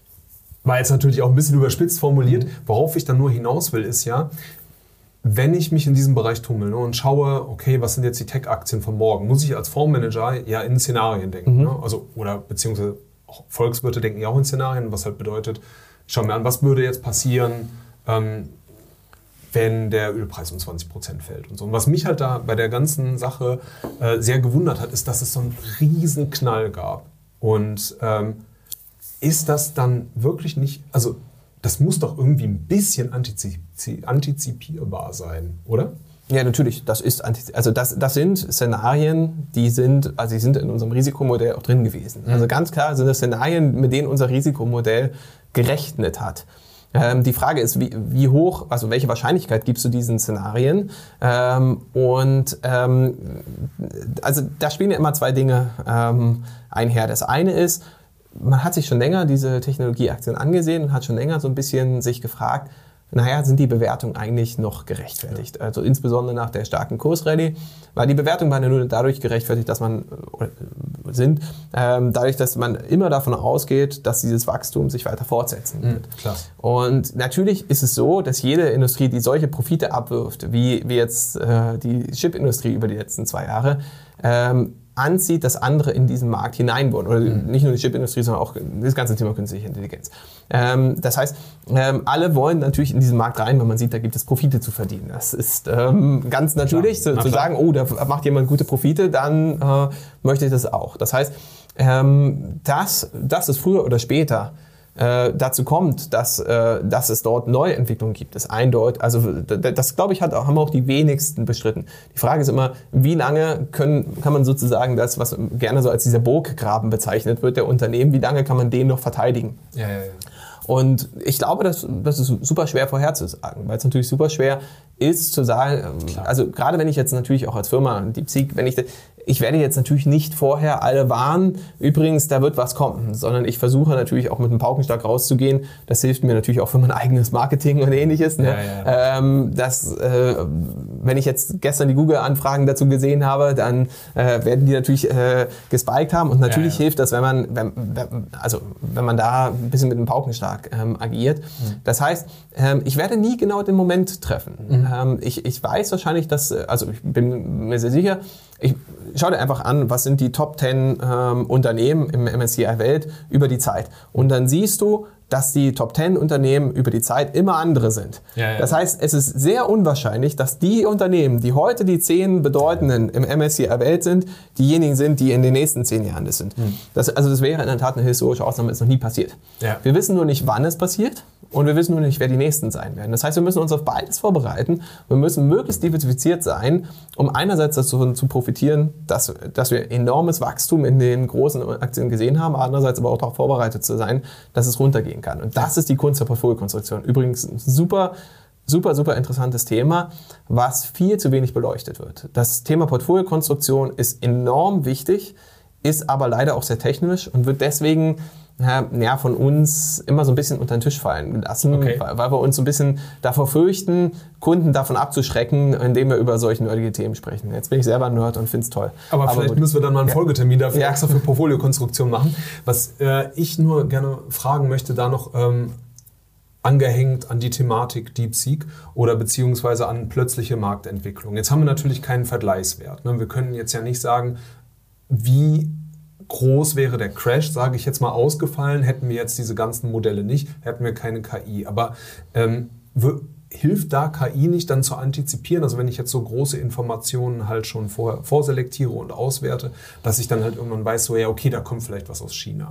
war jetzt natürlich auch ein bisschen überspitzt formuliert. Mhm. Worauf ich dann nur hinaus will, ist ja, wenn ich mich in diesem Bereich tummel, ne, und schaue, okay, was sind jetzt die Tech-Aktien von morgen, muss ich als Fondsmanager ja in Szenarien denken. Mhm. Ne? Also, oder beziehungsweise auch Volkswirte denken ja auch in Szenarien, was halt bedeutet, ich schaue mir an, was würde jetzt passieren, ähm, wenn der Ölpreis um zwanzig Prozent fällt und so. Und was mich halt da bei der ganzen Sache äh, sehr gewundert hat, ist, dass es so einen riesen Knall gab. Und ähm, ist das dann wirklich nicht, also das muss doch irgendwie ein bisschen antizip- antizipierbar sein, oder? Ja, natürlich. Das ist also das, das sind Szenarien, die sind, also die sind in unserem Risikomodell auch drin gewesen. Mhm. Also ganz klar sind das Szenarien, mit denen unser Risikomodell gerechnet hat. Ähm, die Frage ist, wie, wie hoch, also welche Wahrscheinlichkeit gibst du diesen Szenarien? Ähm, und ähm, also da spielen ja immer zwei Dinge ähm, einher. Das eine ist, man hat sich schon länger diese Technologieaktien angesehen und hat schon länger so ein bisschen sich gefragt, naja, sind die Bewertungen eigentlich noch gerechtfertigt? Ja. Also insbesondere nach der starken Kursrallye, weil die Bewertungen waren ja nur dadurch gerechtfertigt, dass man oder sind, ähm, dadurch, dass man immer davon ausgeht, dass dieses Wachstum sich weiter fortsetzen wird. Mhm, klar. Und natürlich ist es so, dass jede Industrie, die solche Profite abwirft, wie, wie jetzt äh, die Chipindustrie über die letzten zwei Jahre, ähm, anzieht, dass andere in diesen Markt hinein wollen. Oder mhm. nicht nur die Chipindustrie, sondern auch das ganze Thema künstliche Intelligenz. Ähm, das heißt, ähm, alle wollen natürlich in diesen Markt rein, weil man sieht, da gibt es Profite zu verdienen. Das ist ähm, ganz natürlich, zu, zu sagen, oh, da macht jemand gute Profite, dann äh, möchte ich das auch. Das heißt, ähm, dass, dass es früher oder später Äh, dazu kommt, dass, äh, dass es dort Neuentwicklungen gibt, ist eindeutig. Also das, das glaube ich, hat, haben auch die wenigsten bestritten. Die Frage ist immer, wie lange können, kann man sozusagen das, was gerne so als dieser Burggraben bezeichnet wird, der Unternehmen, wie lange kann man den noch verteidigen? Ja, ja, ja. Und ich glaube, das, das ist super schwer vorherzusagen, weil es natürlich super schwer ist zu sagen, Klar. also gerade wenn ich jetzt natürlich auch als Firma, DeepSeek, wenn ich, ich werde jetzt natürlich nicht vorher alle warnen, übrigens, da wird was kommen, sondern ich versuche natürlich auch mit einem Paukenschlag rauszugehen. Das hilft mir natürlich auch für mein eigenes Marketing und ähnliches. Ne? Ja, ja. Ähm, das, äh, wenn ich jetzt gestern die Google-Anfragen dazu gesehen habe, dann äh, werden die natürlich äh, gespiked haben und natürlich ja, ja. hilft das, wenn man, wenn, also wenn man da ein bisschen mit einem Paukenschlag ähm, agiert. Mhm. Das heißt, ähm, ich werde nie genau den Moment treffen. Mhm. Ähm, ich, ich weiß wahrscheinlich, dass, also ich bin mir sehr sicher, ich schau dir einfach an, was sind die Top zehn ähm, Unternehmen im M S C I Welt über die Zeit. Und dann siehst du, dass die Top zehn Unternehmen über die Zeit immer andere sind. Ja, ja. Das heißt, es ist sehr unwahrscheinlich, dass die Unternehmen, die heute die zehn bedeutenden im M S C I Welt sind, diejenigen sind, die in den nächsten zehn Jahren das sind. Mhm. Das, also das wäre in der Tat eine historische Ausnahme, ist noch nie passiert. Ja. Wir wissen nur nicht, wann es passiert. Und wir wissen nur nicht, wer die Nächsten sein werden. Das heißt, wir müssen uns auf beides vorbereiten. Wir müssen möglichst diversifiziert sein, um einerseits dazu zu profitieren, dass, dass wir enormes Wachstum in den großen Aktien gesehen haben, andererseits aber auch darauf vorbereitet zu sein, dass es runtergehen kann. Und das ist die Kunst der Portfoliokonstruktion. Übrigens ein super, super, super interessantes Thema, was viel zu wenig beleuchtet wird. Das Thema Portfoliokonstruktion ist enorm wichtig ist aber leider auch sehr technisch und wird deswegen ja, von uns immer so ein bisschen unter den Tisch fallen lassen, okay. weil, weil wir uns so ein bisschen davor fürchten, Kunden davon abzuschrecken, indem wir über solche nerdige Themen sprechen. Jetzt bin ich selber ein Nerd und finde es toll. Aber, aber vielleicht gut. müssen wir dann mal einen ja. Folgetermin dafür ja. extra für Portfoliokonstruktion machen. Was äh, ich nur gerne fragen möchte, da noch ähm, angehängt an die Thematik DeepSeek oder beziehungsweise an plötzliche Marktentwicklung. Jetzt haben wir natürlich keinen Vergleichswert. Ne? Wir können jetzt ja nicht sagen, wie groß wäre der Crash, sage ich jetzt mal, ausgefallen, hätten wir jetzt diese ganzen Modelle nicht, hätten wir keine K I. Aber ähm, w- hilft da K I nicht dann zu antizipieren? Also wenn ich jetzt so große Informationen halt schon vor, vorselektiere und auswerte, dass ich dann halt irgendwann weiß, so ja, okay, da kommt vielleicht was aus China.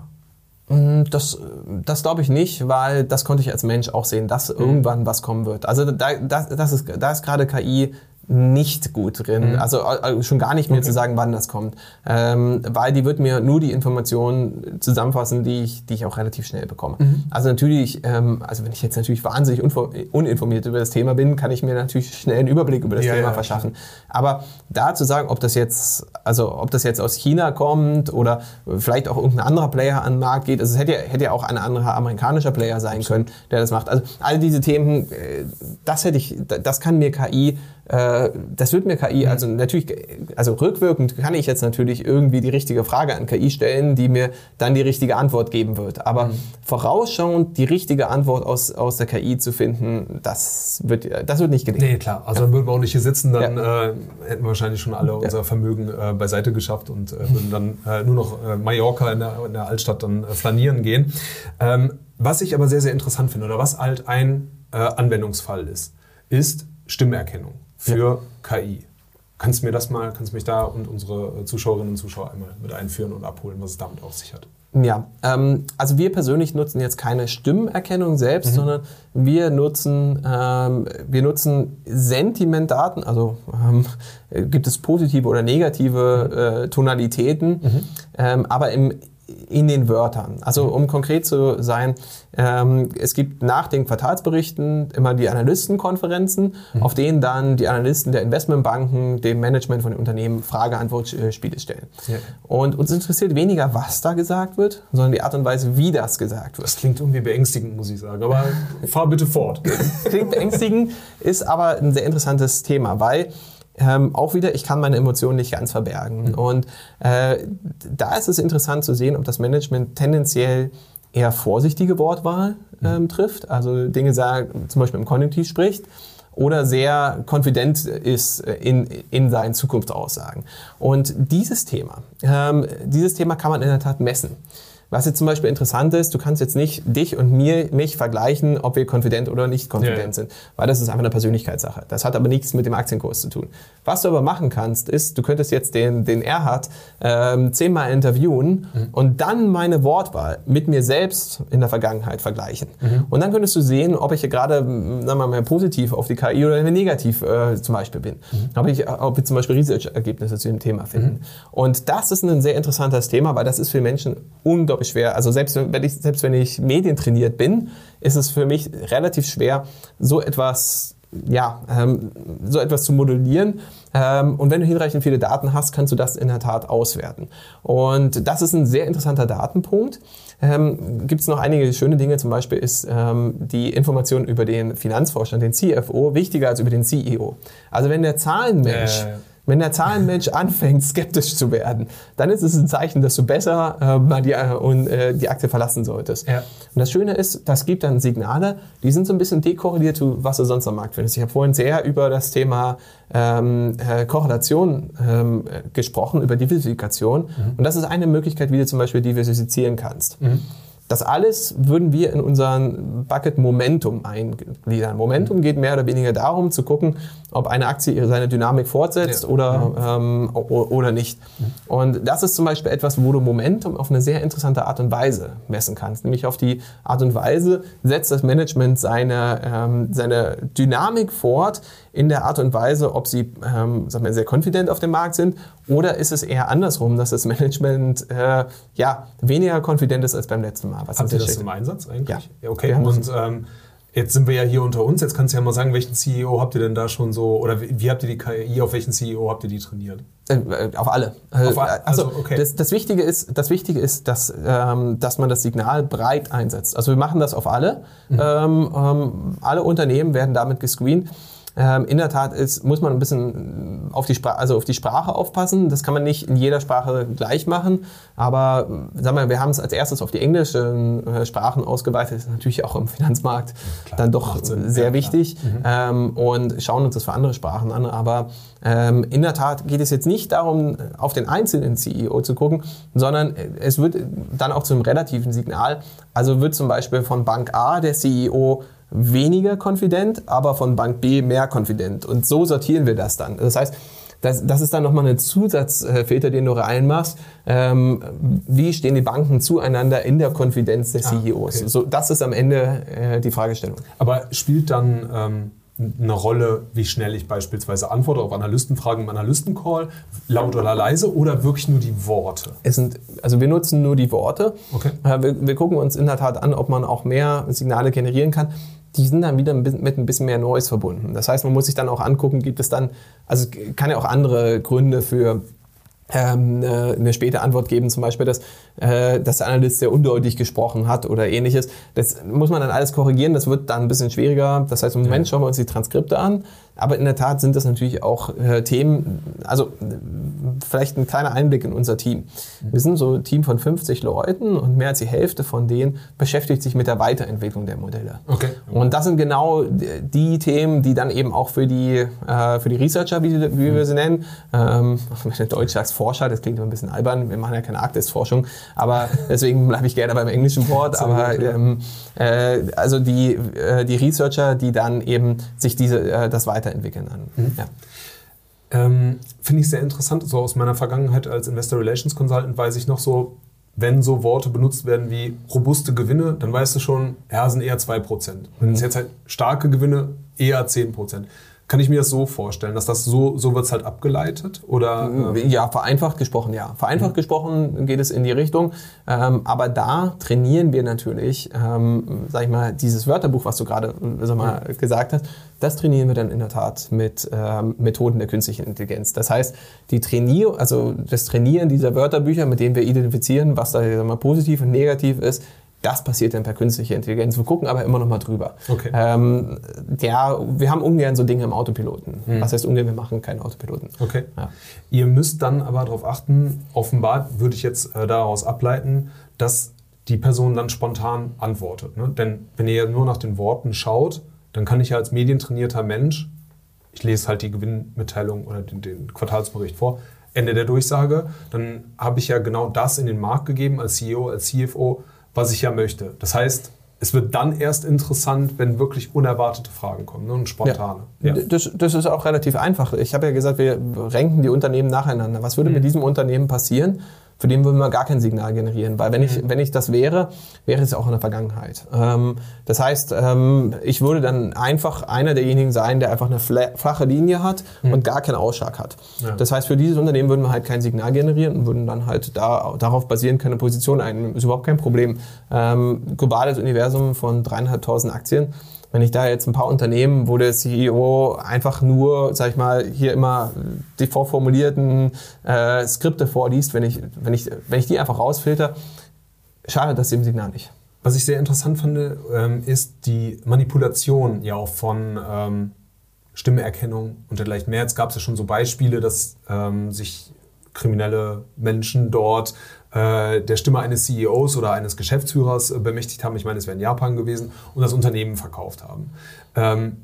Das, das glaube ich nicht, weil das konnte ich als Mensch auch sehen, dass mhm. irgendwann was kommen wird. Also da, das, das ist, da ist gerade K I nicht gut drin, mhm. also schon gar nicht mehr okay. zu sagen, wann das kommt, ähm, weil die wird mir nur die Informationen zusammenfassen, die ich, die ich auch relativ schnell bekomme. Mhm. Also natürlich, ähm, also wenn ich jetzt natürlich wahnsinnig uninformiert über das Thema bin, kann ich mir natürlich schnell einen Überblick über das ja, Thema ja, verschaffen. Klar. Aber da zu sagen, ob das jetzt, also ob das jetzt aus China kommt oder vielleicht auch irgendein anderer Player an den Markt geht, also es hätte ja, hätte ja auch ein anderer amerikanischer Player sein können, der das macht. Also all diese Themen, das hätte ich, das kann mir K I Das wird mir K I, also natürlich, also rückwirkend kann ich jetzt natürlich irgendwie die richtige Frage an K I stellen, die mir dann die richtige Antwort geben wird. Aber mhm. vorausschauend die richtige Antwort aus, aus der K I zu finden, das wird, das wird nicht gelingen. Nee, klar. Also ja. dann würden wir auch nicht hier sitzen, dann ja. äh, hätten wir wahrscheinlich schon alle unser ja. Vermögen äh, beiseite geschafft und äh, würden dann äh, nur noch äh, Mallorca in der, in der Altstadt dann äh, flanieren gehen. Ähm, was ich aber sehr, sehr interessant finde oder was halt ein äh, Anwendungsfall ist, ist Stimmerkennung für ja. K I. Kannst du mir das mal, kannst du mich da und unsere Zuschauerinnen und Zuschauer einmal mit einführen und abholen, was es damit auf sich hat? Ja, ähm, also wir persönlich nutzen jetzt keine Stimmerkennung selbst, mhm. sondern wir nutzen, ähm, wir nutzen Sentimentdaten, also ähm, gibt es positive oder negative äh, Tonalitäten, mhm. ähm, aber im in den Wörtern. Also um konkret zu sein, ähm, es gibt nach den Quartalsberichten immer die Analystenkonferenzen, mhm. auf denen dann die Analysten der Investmentbanken dem Management von den Unternehmen Frage-Antwort-Spiele stellen. Ja. Und uns interessiert weniger, was da gesagt wird, sondern die Art und Weise, wie das gesagt wird. Das klingt irgendwie beängstigend, muss ich sagen, aber fahr bitte fort. Klingt beängstigend, ist aber ein sehr interessantes Thema, weil Ähm, auch wieder, ich kann meine Emotionen nicht ganz verbergen. Mhm. Und äh, da ist es interessant zu sehen, ob das Management tendenziell eher vorsichtige Wortwahl ähm, mhm. trifft, also Dinge sagt, zum Beispiel im Konjunktiv spricht, oder sehr confident ist in, in seinen Zukunftsaussagen. Und dieses Thema, ähm, dieses Thema kann man in der Tat messen. Was jetzt zum Beispiel interessant ist, du kannst jetzt nicht dich und mir, mich vergleichen, ob wir confident oder nicht confident ja, ja. sind, weil das ist einfach eine Persönlichkeitssache. Das hat aber nichts mit dem Aktienkurs zu tun. Was du aber machen kannst, ist, du könntest jetzt den, den Erhard ähm, zehnmal interviewen mhm. und dann meine Wortwahl mit mir selbst in der Vergangenheit vergleichen. Mhm. Und dann könntest du sehen, ob ich hier gerade, sagen wir mal, positiv auf die K I oder negativ äh, zum Beispiel bin. Mhm. Ob, ich, ob wir zum Beispiel Research-Ergebnisse zu dem Thema finden. Mhm. Und das ist ein sehr interessantes Thema, weil das ist für Menschen unglaublich schwer. Also selbst wenn ich, selbst wenn ich medientrainiert bin, ist es für mich relativ schwer, so etwas, ja, ähm, so etwas zu modellieren. Ähm, und wenn du hinreichend viele Daten hast, kannst du das in der Tat auswerten. Und das ist ein sehr interessanter Datenpunkt. Ähm, gibt es noch einige schöne Dinge, zum Beispiel ist ähm, die Information über den Finanzvorstand, den C F O, wichtiger als über den C E O. Also wenn der Zahlenmensch äh. Wenn der Zahlenmensch anfängt, skeptisch zu werden, dann ist es ein Zeichen, dass du besser äh, mal die, äh, die Aktie verlassen solltest. Ja. Und das Schöne ist, das gibt dann Signale, die sind so ein bisschen dekorreliert zu, was du sonst am Markt findest. Ich habe vorhin sehr über das Thema ähm, äh, Korrelation ähm, gesprochen, über Diversifikation. Mhm. Und das ist eine Möglichkeit, wie du zum Beispiel diversifizieren kannst. Mhm. Das alles würden wir in unseren Bucket Momentum eingliedern. Momentum geht mehr oder weniger darum, zu gucken, ob eine Aktie seine Dynamik fortsetzt ja. oder, ja. ähm, oder nicht. Und das ist zum Beispiel etwas, wo du Momentum auf eine sehr interessante Art und Weise messen kannst. Nämlich auf die Art und Weise setzt das Management seine, ähm, seine Dynamik fort in der Art und Weise, ob sie ähm, sagen wir, sehr confident auf dem Markt sind, oder ist es eher andersrum, dass das Management äh, ja, weniger confident ist als beim letzten Mal. Was Habt ihr das im Einsatz eigentlich? Ja. ja okay. Und ähm, Jetzt sind wir ja hier unter uns, jetzt kannst du ja mal sagen, welchen C E O habt ihr denn da schon so, oder wie, wie habt ihr die K I, auf welchen C E O habt ihr die trainiert? Äh, auf alle. Auf a- also, also, okay. das, das Wichtige ist, das Wichtige ist dass, ähm, dass man das Signal breit einsetzt. Also wir machen das auf alle. Mhm. Ähm, ähm, alle Unternehmen werden damit gescreent. Ähm, in der Tat ist, muss man ein bisschen auf die, Spra- also auf die Sprache aufpassen. Das kann man nicht in jeder Sprache gleich machen. Aber sagen wir, wir haben es als erstes auf die englischen äh, Sprachen ausgeweitet. Das ist natürlich auch im Finanzmarkt klar, dann doch sehr ja, wichtig. Mhm. Ähm, und schauen uns das für andere Sprachen an. Aber ähm, in der Tat geht es jetzt nicht darum, auf den einzelnen C E O zu gucken, sondern es wird dann auch zu einem relativen Signal. Also wird zum Beispiel von Bank A der C E O weniger confident, aber von Bank B mehr confident. Und so sortieren wir das dann. Das heißt, das, das ist dann nochmal ein Zusatzfilter, den du reinmachst. Ähm, wie stehen die Banken zueinander in der Konfidenz des ah, C E Os? Okay. So, das ist am Ende äh, die Fragestellung. Aber spielt dann ähm, eine Rolle, wie schnell ich beispielsweise antworte auf Analystenfragen im Analystencall, laut oder leise, oder wirklich nur die Worte? Es sind, also wir nutzen nur die Worte. Okay. Äh, wir, wir gucken uns in der Tat an, ob man auch mehr Signale generieren kann. Die sind dann wieder mit ein bisschen mehr Noise verbunden. Das heißt, man muss sich dann auch angucken, gibt es dann, also es kann ja auch andere Gründe für ähm, eine späte Antwort geben, zum Beispiel, dass, äh, dass der Analyst sehr undeutlich gesprochen hat oder ähnliches. Das muss man dann alles korrigieren, das wird dann ein bisschen schwieriger. Das heißt, im Moment schauen wir uns die Transkripte an, aber in der Tat sind das natürlich auch äh, Themen, also vielleicht ein kleiner Einblick in unser Team. Wir sind so ein Team von fünfzig Leuten und mehr als die Hälfte von denen beschäftigt sich mit der Weiterentwicklung der Modelle. Okay. Und das sind genau die Themen, die dann eben auch für die, äh, für die Researcher, wie, wie wir sie nennen, ähm, wenn du Deutsch sagst Forscher, das klingt immer ein bisschen albern, wir machen ja keine Arktisforschung, aber deswegen bleibe ich gerne beim englischen Wort, aber ähm, äh, also die, äh, die Researcher, die dann eben sich diese, äh, das weiterentwickeln an. Mhm. Ja. Ähm, finde ich sehr interessant, so aus meiner Vergangenheit als Investor Relations Consultant weiß ich noch so, wenn so Worte benutzt werden wie robuste Gewinne, dann weißt du schon, ja, sind eher zwei Prozent. Wenn es jetzt halt starke Gewinne, eher zehn Prozent. Kann ich mir das so vorstellen, dass das so, so wird es halt abgeleitet? Oder, ähm ja, vereinfacht gesprochen, ja. Vereinfacht mhm. gesprochen geht es in die Richtung. Ähm, aber da trainieren wir natürlich, ähm, sag ich mal, dieses Wörterbuch, was du gerade sag mal, mhm. gesagt hast, das trainieren wir dann in der Tat mit ähm, Methoden der künstlichen Intelligenz. Das heißt, die Trainier, also das Trainieren dieser Wörterbücher, mit denen wir identifizieren, was da sag mal, positiv und negativ ist, das passiert dann per künstlicher Intelligenz. Wir gucken aber immer noch mal drüber. Okay. Ähm, ja, wir haben ungern so Dinge im Autopiloten. Hm. Was heißt ungern? Wir machen keinen Autopiloten. Okay. Ja. Ihr müsst dann aber darauf achten, offenbar würde ich jetzt äh, daraus ableiten, dass die Person dann spontan antwortet. Ne? Denn wenn ihr nur nach den Worten schaut, dann kann ich ja als medientrainierter Mensch, ich lese halt die Gewinnmitteilung oder den, den Quartalsbericht vor, Ende der Durchsage, dann habe ich ja genau das in den Markt gegeben als C E O, als C F O, was ich ja möchte. Das heißt, es wird dann erst interessant, wenn wirklich unerwartete Fragen kommen, ne? Und spontane. Ja. Ja. Das, das ist auch relativ einfach. Ich habe ja gesagt, wir ranken die Unternehmen nacheinander. Was würde mhm. mit diesem Unternehmen passieren? Für den würden wir gar kein Signal generieren, weil wenn ich, mhm. wenn ich das wäre, wäre es auch in der Vergangenheit. Ähm, das heißt, ähm, ich würde dann einfach einer derjenigen sein, der einfach eine flache Linie hat mhm. und gar keinen Ausschlag hat. Ja. Das heißt, für dieses Unternehmen würden wir halt kein Signal generieren und würden dann halt da, darauf basierend keine Position einnehmen. Ist überhaupt kein Problem. Ähm, globales Universum von dreieinhalbtausend Aktien. Wenn ich da jetzt ein paar Unternehmen, wo der C E O einfach nur, sag ich mal, hier immer die vorformulierten äh, Skripte vorliest, wenn ich, wenn ich, wenn ich die einfach rausfilter, schadet das dem Signal nicht. Was ich sehr interessant fand, ähm, ist die Manipulation ja auch von ähm, Stimmerkennung und dergleichen mehr. Jetzt gab es ja schon so Beispiele, dass ähm, sich kriminelle Menschen dort äh, der Stimme eines C E Os oder eines Geschäftsführers äh, bemächtigt haben. Ich meine, es wäre in Japan gewesen und das Unternehmen verkauft haben. Ähm,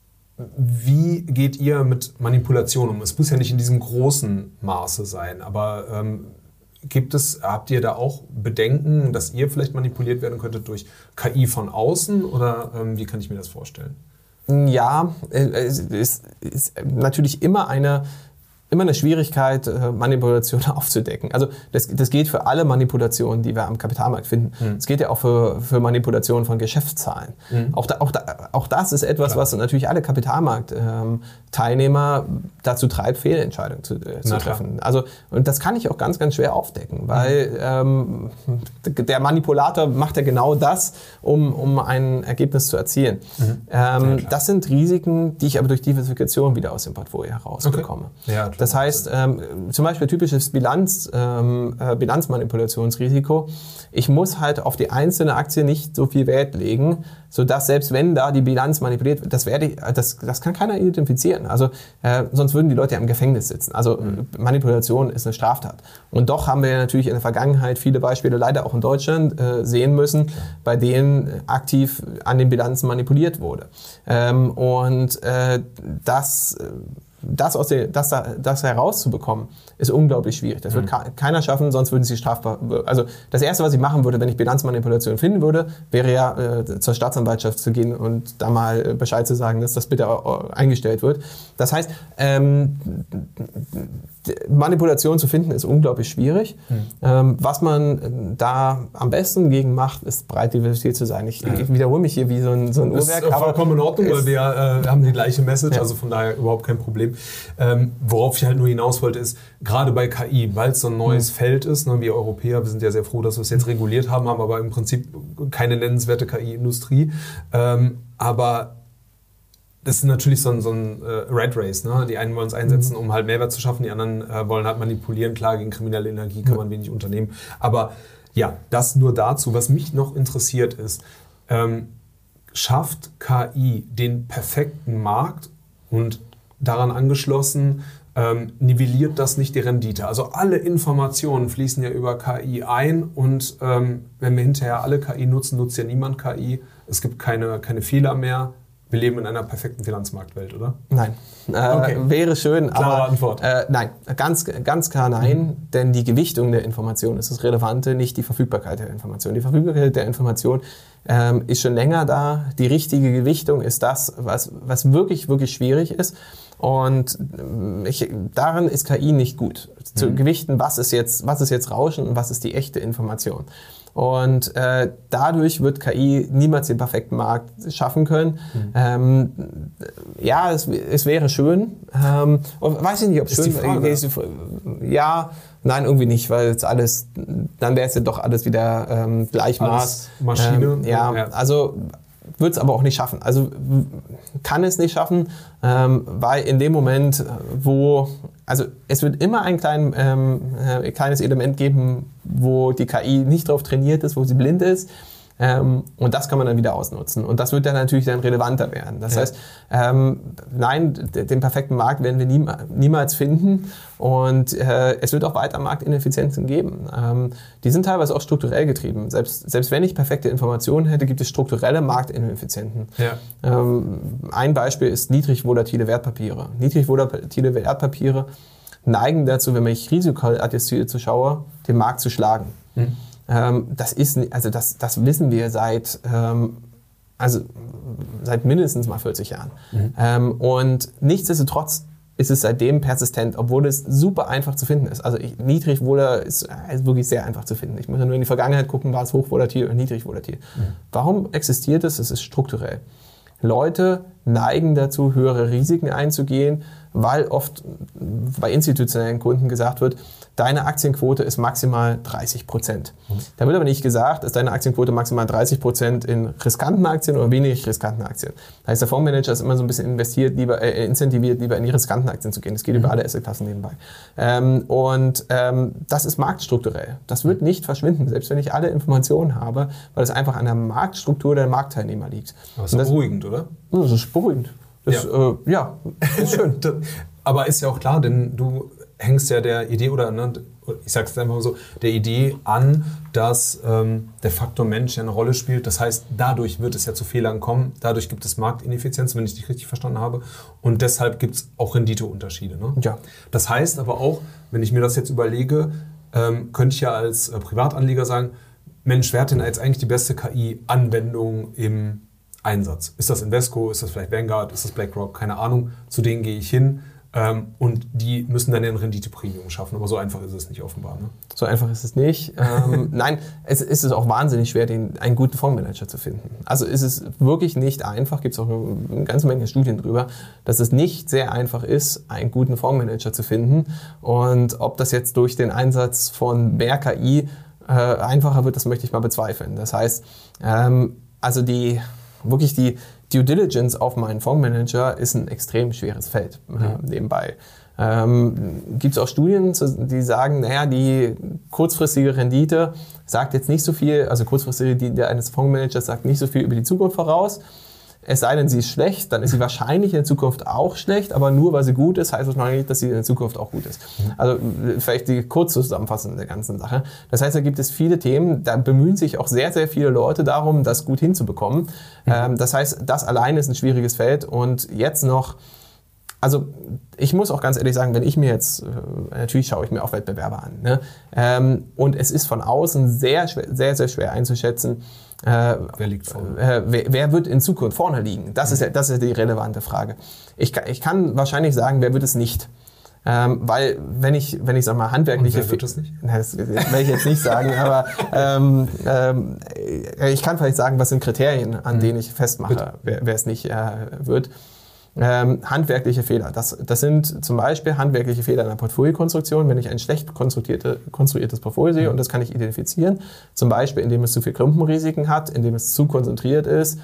wie geht ihr mit Manipulation um? Es muss ja nicht in diesem großen Maße sein, aber ähm, gibt es, habt ihr da auch Bedenken, dass ihr vielleicht manipuliert werden könntet durch K I von außen oder ähm, wie kann ich mir das vorstellen? Ja, es ist, ist natürlich immer eine immer eine Schwierigkeit, Manipulation aufzudecken. Also das, das geht für alle Manipulationen, die wir am Kapitalmarkt finden. Es mhm. geht ja auch für, für Manipulationen von Geschäftszahlen. Mhm. Auch, da, auch, da, auch das ist etwas, klar. was natürlich alle Kapitalmarktteilnehmer dazu treibt, Fehlentscheidungen zu, äh, zu treffen. Also, und das kann ich auch ganz, ganz schwer aufdecken, weil mhm. ähm, der Manipulator macht ja genau das, um, um ein Ergebnis zu erzielen. Mhm. Ähm, ja, das sind Risiken, die ich aber durch Diversifikation wieder aus dem Portfolio herausbekomme. Okay. Ja, das heißt, ähm, zum Beispiel typisches Bilanz, ähm, äh, Bilanzmanipulationsrisiko. Ich muss halt auf die einzelne Aktie nicht so viel Wert legen, sodass selbst wenn da die Bilanz manipuliert wird, das, werde ich, das, das kann keiner identifizieren. Also äh, sonst würden die Leute ja im Gefängnis sitzen. Also mhm. Manipulation ist eine Straftat. Und doch haben wir ja natürlich in der Vergangenheit viele Beispiele, leider auch in Deutschland, äh, sehen müssen, okay. bei denen aktiv an den Bilanzen manipuliert wurde. Ähm, und äh, das... Das, aus der, das, das herauszubekommen, ist unglaublich schwierig. Das wird mhm. keiner schaffen, sonst würden sie strafbar... Also das Erste, was ich machen würde, wenn ich Bilanzmanipulation finden würde, wäre ja äh, zur Staatsanwaltschaft zu gehen und da mal Bescheid zu sagen, dass das bitte eingestellt wird. Das heißt, ähm, Manipulation zu finden ist unglaublich schwierig. Mhm. Ähm, was man da am besten gegen macht, ist breit diversifiziert zu sein. Ich, ja. ich wiederhole mich hier wie so ein, so ein das Uhrwerk. Das ist vollkommen in Ordnung, weil wir äh, haben die gleiche Message, ja. also von daher überhaupt kein Problem. Ähm, worauf ich halt nur hinaus wollte, ist, gerade bei K I, weil es so ein neues mhm. Feld ist, ne, wir Europäer, wir sind ja sehr froh, dass wir es jetzt reguliert haben, haben aber im Prinzip keine nennenswerte K I-Industrie. Ähm, aber das ist natürlich so ein, so ein äh, Rat Race. Ne? Die einen wollen es einsetzen, um halt Mehrwert zu schaffen, die anderen äh, wollen halt manipulieren. Klar, gegen kriminelle Energie kann man wenig unternehmen. Aber ja, das nur dazu. Was mich noch interessiert ist, ähm, schafft K I den perfekten Markt und daran angeschlossen, ähm, nivelliert das nicht die Rendite. Also alle Informationen fließen ja über K I ein und ähm, wenn wir hinterher alle K I nutzen, nutzt ja niemand K I. Es gibt keine, keine Fehler mehr. Wir leben in einer perfekten Finanzmarktwelt, oder? Nein. Äh, okay. Wäre schön, Klare aber Antwort. Äh, nein, ganz, ganz klar nein, mhm. denn die Gewichtung der Information ist das Relevante, nicht die Verfügbarkeit der Information. Die Verfügbarkeit der Information ähm, ist schon länger da. Die richtige Gewichtung ist das, was, was wirklich, wirklich schwierig ist. Und ich, daran ist K I nicht gut. Zu mhm. gewichten, was ist jetzt, was ist jetzt Rauschen und was ist die echte Information. Und äh, dadurch wird K I niemals den perfekten Markt schaffen können. Mhm. Ähm, ja, es, es wäre schön. Ähm, und weiß ich nicht, ob es schön ist. Ja, nein, irgendwie nicht, weil jetzt alles, dann wäre es ja doch alles wieder ähm, Gleichmaß. Alles Maschine. Ähm, ja, ja, also wird es aber auch nicht schaffen. Also kann es nicht schaffen, ähm, weil in dem Moment, wo, also es wird immer ein klein, ähm, äh, kleines Element geben, wo die K I nicht drauf trainiert ist, wo sie blind ist. Ähm, und das kann man dann wieder ausnutzen. Und das wird dann natürlich dann relevanter werden. Das ja. heißt, ähm, nein, d- den perfekten Markt werden wir nie, niemals finden. Und äh, es wird auch weiter Marktineffizienzen geben. Ähm, die sind teilweise auch strukturell getrieben. Selbst, selbst wenn ich perfekte Informationen hätte, gibt es strukturelle Marktineffizienzen. Ja. Ähm, ein Beispiel ist niedrig volatile Wertpapiere. Niedrig volatile Wertpapiere neigen dazu, wenn ich risikoadjustiert zuschaue, den Markt zu schlagen. Mhm. Ähm, das ist, also das, das wissen wir seit, ähm, also seit mindestens mal vierzig Jahren. Mhm. Ähm, und nichtsdestotrotz ist es seitdem persistent, obwohl es super einfach zu finden ist. Also ich, niedrig volatil ist, ist wirklich sehr einfach zu finden. Ich muss ja nur in die Vergangenheit gucken, war es hochvolatil oder niedrig volatil. Mhm. Warum existiert es? Es ist strukturell. Leute neigen dazu, höhere Risiken einzugehen, weil oft bei institutionellen Kunden gesagt wird, deine Aktienquote ist maximal dreißig Prozent. Mhm. Da wird aber nicht gesagt, ist deine Aktienquote maximal dreißig Prozent in riskanten Aktien oder wenig riskanten Aktien. Das heißt, der Fondsmanager ist immer so ein bisschen investiert, lieber, äh, incentiviert, lieber in die riskanten Aktien zu gehen. Das geht mhm. über alle Assetklassen nebenbei. Ähm, und ähm, das ist marktstrukturell. Das wird nicht verschwinden, selbst wenn ich alle Informationen habe, weil es einfach an der Marktstruktur der Marktteilnehmer liegt. Aber das ist beruhigend, oder? Das ist beruhigend. Das, ja. Äh, ja, ist schön. Aber ist ja auch klar, denn du hängst ja der Idee oder ne, ich sage es einfach mal so, der Idee an, dass ähm, der Faktor Mensch ja eine Rolle spielt. Das heißt, dadurch wird es ja zu Fehlern kommen. Dadurch gibt es Marktineffizienz, wenn ich dich richtig verstanden habe. Und deshalb gibt es auch Renditeunterschiede. Ne? Ja. Das heißt aber auch, wenn ich mir das jetzt überlege, ähm, könnte ich ja als äh, Privatanleger sagen, Mensch, wer hat denn jetzt eigentlich die beste K I-Anwendung im Einsatz? Ist das Invesco, ist das vielleicht Vanguard, ist das BlackRock? Keine Ahnung. Zu denen gehe ich hin. Ähm, und die müssen dann ein Renditepremium schaffen. Aber so einfach ist es nicht offenbar. Ne? So einfach ist es nicht. ähm, nein, es ist es auch wahnsinnig schwer, den, einen guten Fondsmanager zu finden. Also ist es wirklich nicht einfach, gibt es auch eine ganze Menge Studien drüber, dass es nicht sehr einfach ist, einen guten Fondsmanager zu finden. Und ob das jetzt durch den Einsatz von mehr K I äh, einfacher wird, das möchte ich mal bezweifeln. Das heißt, ähm, also die wirklich die Due Diligence auf meinen Fondsmanager ist ein extrem schweres Feld äh, ja. nebenbei. Ähm, gibt es auch Studien, die sagen, naja, die kurzfristige Rendite sagt jetzt nicht so viel, also kurzfristige Rendite eines Fondsmanagers sagt nicht so viel über die Zukunft voraus. Es sei denn, sie ist schlecht, dann ist sie wahrscheinlich in der Zukunft auch schlecht, aber nur weil sie gut ist, heißt das noch nicht, dass sie in der Zukunft auch gut ist. Also vielleicht die Kurzzusammenfassung der ganzen Sache. Das heißt, da gibt es viele Themen, da bemühen sich auch sehr, sehr viele Leute darum, das gut hinzubekommen. Mhm. Das heißt, das alleine ist ein schwieriges Feld und jetzt noch, also ich muss auch ganz ehrlich sagen, wenn ich mir jetzt, natürlich schaue ich mir auch Wettbewerber an, ne? Und es ist von außen sehr, schwer, sehr, sehr schwer einzuschätzen, Äh, wer liegt vorne? Äh, wer, wer wird in Zukunft vorne liegen? Das, mhm. ist, ja, das ist die relevante Frage. Ich, ich kann wahrscheinlich sagen, wer wird es nicht. Ähm, weil, wenn ich, wenn ich sag mal, handwerkliche... Und wer wird es nicht? Das werde ich jetzt nicht sagen, aber ähm, ähm, ich kann vielleicht sagen, was sind Kriterien, an mhm. denen ich festmache, wer, wer es nicht äh, wird. Ähm, handwerkliche Fehler. Das, das sind zum Beispiel handwerkliche Fehler in der Portfoliokonstruktion, wenn ich ein schlecht konstruierte, konstruiertes Portfolio sehe, mhm. und das kann ich identifizieren. Zum Beispiel, indem es zu viel Klumpenrisiken hat, indem es zu konzentriert ist,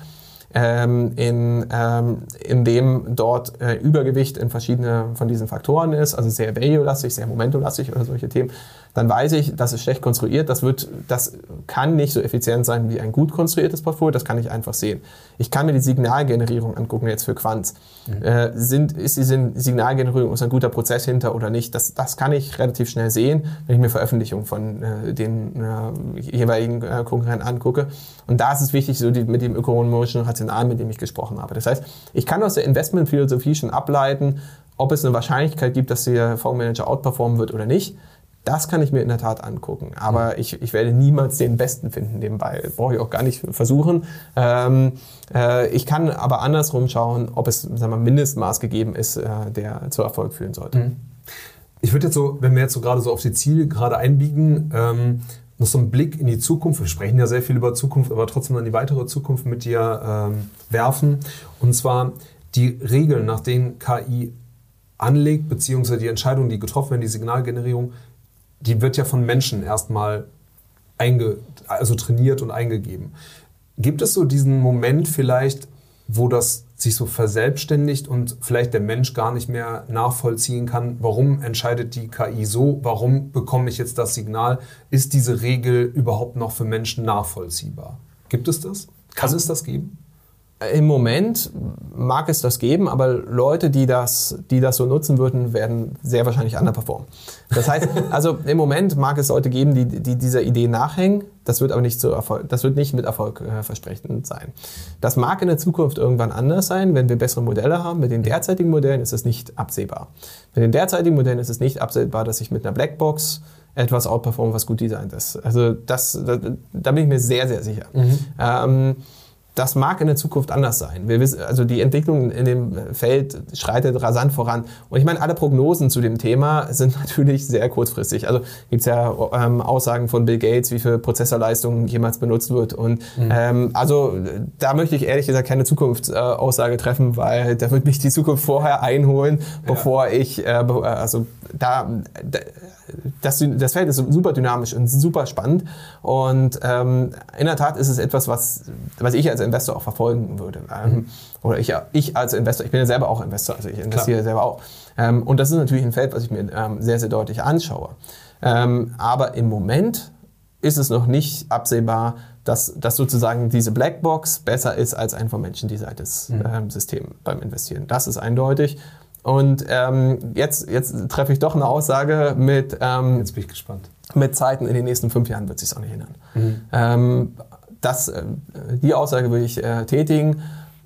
ähm, in, ähm, indem dort äh, Übergewicht in verschiedene von diesen Faktoren ist, also sehr value-lastig, sehr momentum-lastig oder solche Themen, dann weiß ich, das ist schlecht konstruiert. Das wird, das kann nicht so effizient sein wie ein gut konstruiertes Portfolio. Das kann ich einfach sehen. Ich kann mir die Signalgenerierung angucken jetzt für Quants. Mhm. Äh, sind, ist die Signalgenerierung, ist ein guter Prozess hinter oder nicht? Das, das kann ich relativ schnell sehen, wenn ich mir Veröffentlichungen von äh, den äh, jeweiligen äh, Konkurrenten angucke. Und da ist es wichtig, so die, mit dem ökonomischen Rational, mit dem ich gesprochen habe. Das heißt, ich kann aus der Investmentphilosophie schon ableiten, ob es eine Wahrscheinlichkeit gibt, dass der Fondsmanager outperformen wird oder nicht. Das kann ich mir in der Tat angucken. Aber mhm. ich, ich werde niemals den Besten finden nebenbei. Brauche ich auch gar nicht versuchen. Ähm, äh, ich kann aber andersrum schauen, ob es, sagen wir mal, Mindestmaß gegeben ist, äh, der zu Erfolg führen sollte. Mhm. Ich würde jetzt so, wenn wir jetzt so gerade so auf die Ziele gerade einbiegen, ähm, noch so einen Blick in die Zukunft. Wir sprechen ja sehr viel über Zukunft, aber trotzdem dann die weitere Zukunft mit dir ähm, werfen. Und zwar die Regeln, nach denen K I anlegt, beziehungsweise die Entscheidungen, die getroffen werden, die Signalgenerierung, die wird ja von Menschen erstmal einge, also trainiert und eingegeben. Gibt es so diesen Moment vielleicht, wo das sich so verselbstständigt und vielleicht der Mensch gar nicht mehr nachvollziehen kann, warum entscheidet die K I so, warum bekomme ich jetzt das Signal? Ist diese Regel überhaupt noch für Menschen nachvollziehbar? Gibt es das? Kann es das geben? Im Moment mag es das geben, aber Leute, die das, die das so nutzen würden, werden sehr wahrscheinlich underperformen. Das heißt, also im Moment mag es Leute geben, die, die dieser Idee nachhängen. Das wird aber nicht so Erfolg, das wird nicht mit Erfolg äh, versprechend sein. Das mag in der Zukunft irgendwann anders sein, wenn wir bessere Modelle haben. Mit den derzeitigen Modellen ist es nicht absehbar. Mit den derzeitigen Modellen ist es nicht absehbar, dass ich mit einer Blackbox etwas outperforme, was gut designt ist. Also das, da, da bin ich mir sehr, sehr sicher. Mhm. Ähm, Das mag in der Zukunft anders sein. Wir wissen, also die Entwicklung in dem Feld schreitet rasant voran. Und ich meine, alle Prognosen zu dem Thema sind natürlich sehr kurzfristig. Also gibt es ja ähm, Aussagen von Bill Gates, wie viel Prozessorleistung jemals benutzt wird. Und mhm. ähm, also da möchte ich ehrlich gesagt keine Zukunftsaussage äh, treffen, weil da wird mich die Zukunft vorher einholen, bevor ja. ich, äh, also da, da Das, das Feld ist super dynamisch und super spannend und ähm, in der Tat ist es etwas, was, was ich als Investor auch verfolgen würde. Ähm, mhm. Oder ich, ich als Investor, ich bin ja selber auch Investor, also ich investiere Klar. selber auch. Ähm, und das ist natürlich ein Feld, was ich mir ähm, sehr, sehr deutlich anschaue. Ähm, aber im Moment ist es noch nicht absehbar, dass, dass sozusagen diese Blackbox besser ist als ein von Menschen designtes mhm. ähm, System beim Investieren. Das ist eindeutig. Und ähm, jetzt, jetzt treffe ich doch eine Aussage mit, ähm, jetzt bin ich gespannt. Mit Zeiten in den nächsten fünf Jahren wird es sich auch nicht ändern. Mhm. Ähm, das, äh, die Aussage würde ich äh, tätigen.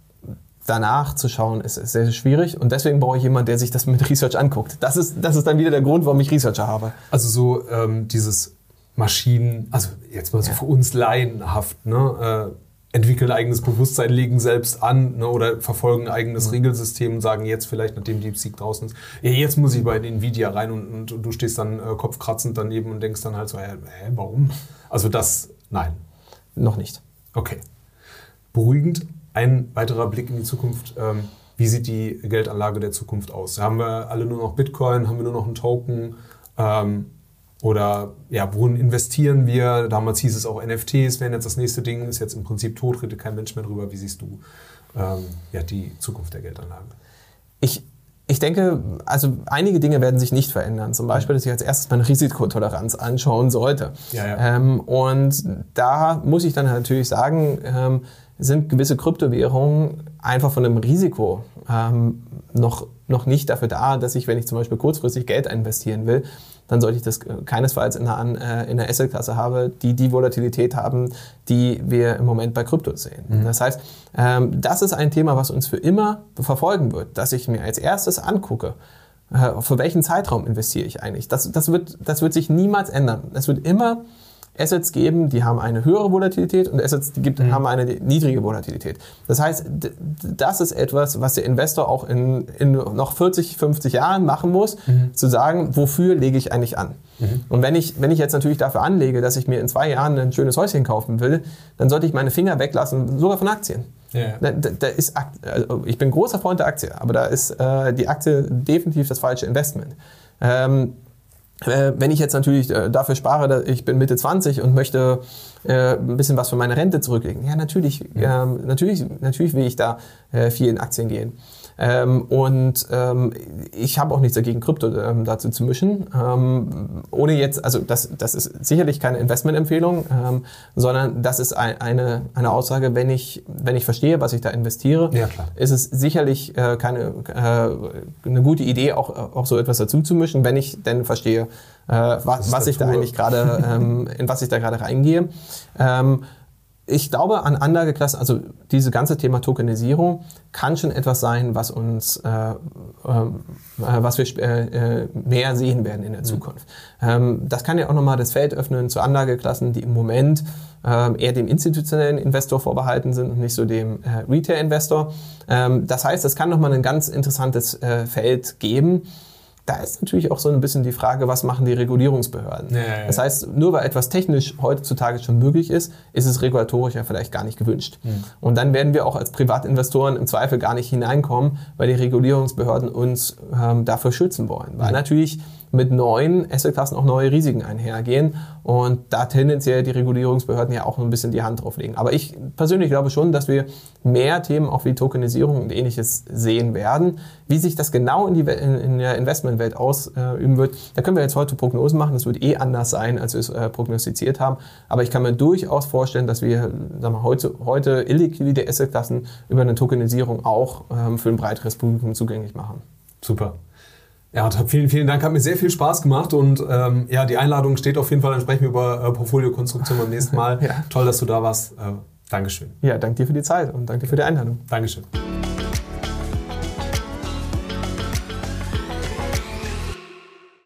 Danach zu schauen, ist, ist sehr, sehr schwierig. Und deswegen brauche ich jemanden, der sich das mit Research anguckt. Das ist, das ist dann wieder der Grund, warum ich Researcher habe. Also so ähm, dieses Maschinen, also jetzt mal so ja. für uns laienhaft, ne? Äh, entwickeln ein eigenes Bewusstsein, legen selbst an, ne, oder verfolgen ein eigenes mhm. Regelsystem und sagen jetzt vielleicht, nachdem DeepSeek draußen ist, ja, jetzt muss ich bei Nvidia rein und, und, und du stehst dann äh, kopfkratzend daneben und denkst dann halt so, hä, warum? Also das, nein. Noch nicht. Okay. Beruhigend. Ein weiterer Blick in die Zukunft. Ähm, wie sieht die Geldanlage der Zukunft aus? Haben wir alle nur noch Bitcoin? Haben wir nur noch einen Token? Ähm, oder ja, wohin investieren wir? Damals hieß es auch N F Ts wären jetzt das nächste Ding. Ist jetzt im Prinzip tot, redet kein Mensch mehr drüber. Wie siehst du ähm, ja, die Zukunft der Geldanlage? Ich Ich denke, also einige Dinge werden sich nicht verändern. Zum Beispiel, dass ich als erstes meine Risikotoleranz anschauen sollte. Ja, ja. Ähm, und da muss ich dann natürlich sagen, ähm, sind gewisse Kryptowährungen einfach von dem Risiko ähm, noch, noch nicht dafür da, dass ich, wenn ich zum Beispiel kurzfristig Geld investieren will, dann sollte ich das keinesfalls in einer, äh, in einer Assetklasse haben, die die Volatilität haben, die wir im Moment bei Krypto sehen. Mhm. Das heißt, ähm, das ist ein Thema, was uns für immer verfolgen wird, dass ich mir als erstes angucke, äh, für welchen Zeitraum investiere ich eigentlich. Das, das, wird, das wird sich niemals ändern. Es wird immer Assets geben, die haben eine höhere Volatilität und Assets, die gibt, mhm. haben eine niedrige Volatilität. Das heißt, d- das ist etwas, was der Investor auch in, in noch vierzig, fünfzig Jahren machen muss, mhm. zu sagen, wofür lege ich eigentlich an? Mhm. Und wenn ich, wenn ich jetzt natürlich dafür anlege, dass ich mir in zwei Jahren ein schönes Häuschen kaufen will, dann sollte ich meine Finger weglassen, sogar von Aktien. Ja. Da, da ist, also ich bin großer Freund der Aktie, aber da ist äh, die Aktie definitiv das falsche Investment. Ähm, Wenn ich jetzt natürlich dafür spare, ich bin Mitte zwanzig und möchte ein bisschen was für meine Rente zurücklegen, ja natürlich, ja. Ähm, natürlich, natürlich will ich da viel in Aktien gehen. Ähm, und ähm, ich habe auch nichts dagegen, Krypto ähm, dazu zu mischen. Ähm, ohne jetzt, also das, das ist sicherlich keine Investmentempfehlung, ähm, sondern das ist ein, eine, eine Aussage, wenn ich, wenn ich verstehe, was ich da investiere, ja, klar. ist es sicherlich äh, keine, äh, eine gute Idee, auch, auch so etwas dazu zu mischen, wenn ich denn verstehe, äh, was, was ich da eigentlich gerade, ähm, in was ich da gerade reingehe. Ähm, Ich glaube an Anlageklassen, also dieses ganze Thema Tokenisierung kann schon etwas sein, was uns, äh, äh, was wir äh, mehr sehen werden in der Zukunft. Mhm. Ähm, das kann ja auch nochmal das Feld öffnen zu Anlageklassen, die im Moment äh, eher dem institutionellen Investor vorbehalten sind und nicht so dem äh, Retail-Investor. Ähm, das heißt, es kann nochmal ein ganz interessantes äh, Feld geben. Da ist natürlich auch so ein bisschen die Frage, was machen die Regulierungsbehörden? Ja, ja, ja. Das heißt, nur weil etwas technisch heutzutage schon möglich ist, ist es regulatorisch ja vielleicht gar nicht gewünscht. Mhm. Und dann werden wir auch als Privatinvestoren im Zweifel gar nicht hineinkommen, weil die Regulierungsbehörden uns ähm, dafür schützen wollen. Weil mhm. natürlich mit neuen Assetklassen auch neue Risiken einhergehen und da tendenziell die Regulierungsbehörden ja auch ein bisschen die Hand drauf legen. Aber ich persönlich glaube schon, dass wir mehr Themen auch wie Tokenisierung und Ähnliches sehen werden. Wie sich das genau in, die, in, in der Investmentwelt ausüben wird, da können wir jetzt heute Prognosen machen. Das wird eh anders sein, als wir es äh, prognostiziert haben. Aber ich kann mir durchaus vorstellen, dass wir sagen wir, heute, heute illiquide Assetklassen über eine Tokenisierung auch ähm, für ein breiteres Publikum zugänglich machen. Super. Ja, vielen, vielen Dank. Hat mir sehr viel Spaß gemacht und ähm, ja, die Einladung steht auf jeden Fall. Dann sprechen wir über äh, Portfoliokonstruktion beim nächsten Mal. Ja. Toll, dass du da warst. Äh, Dankeschön. Ja, danke dir für die Zeit und danke dir für die Einladung. Dankeschön.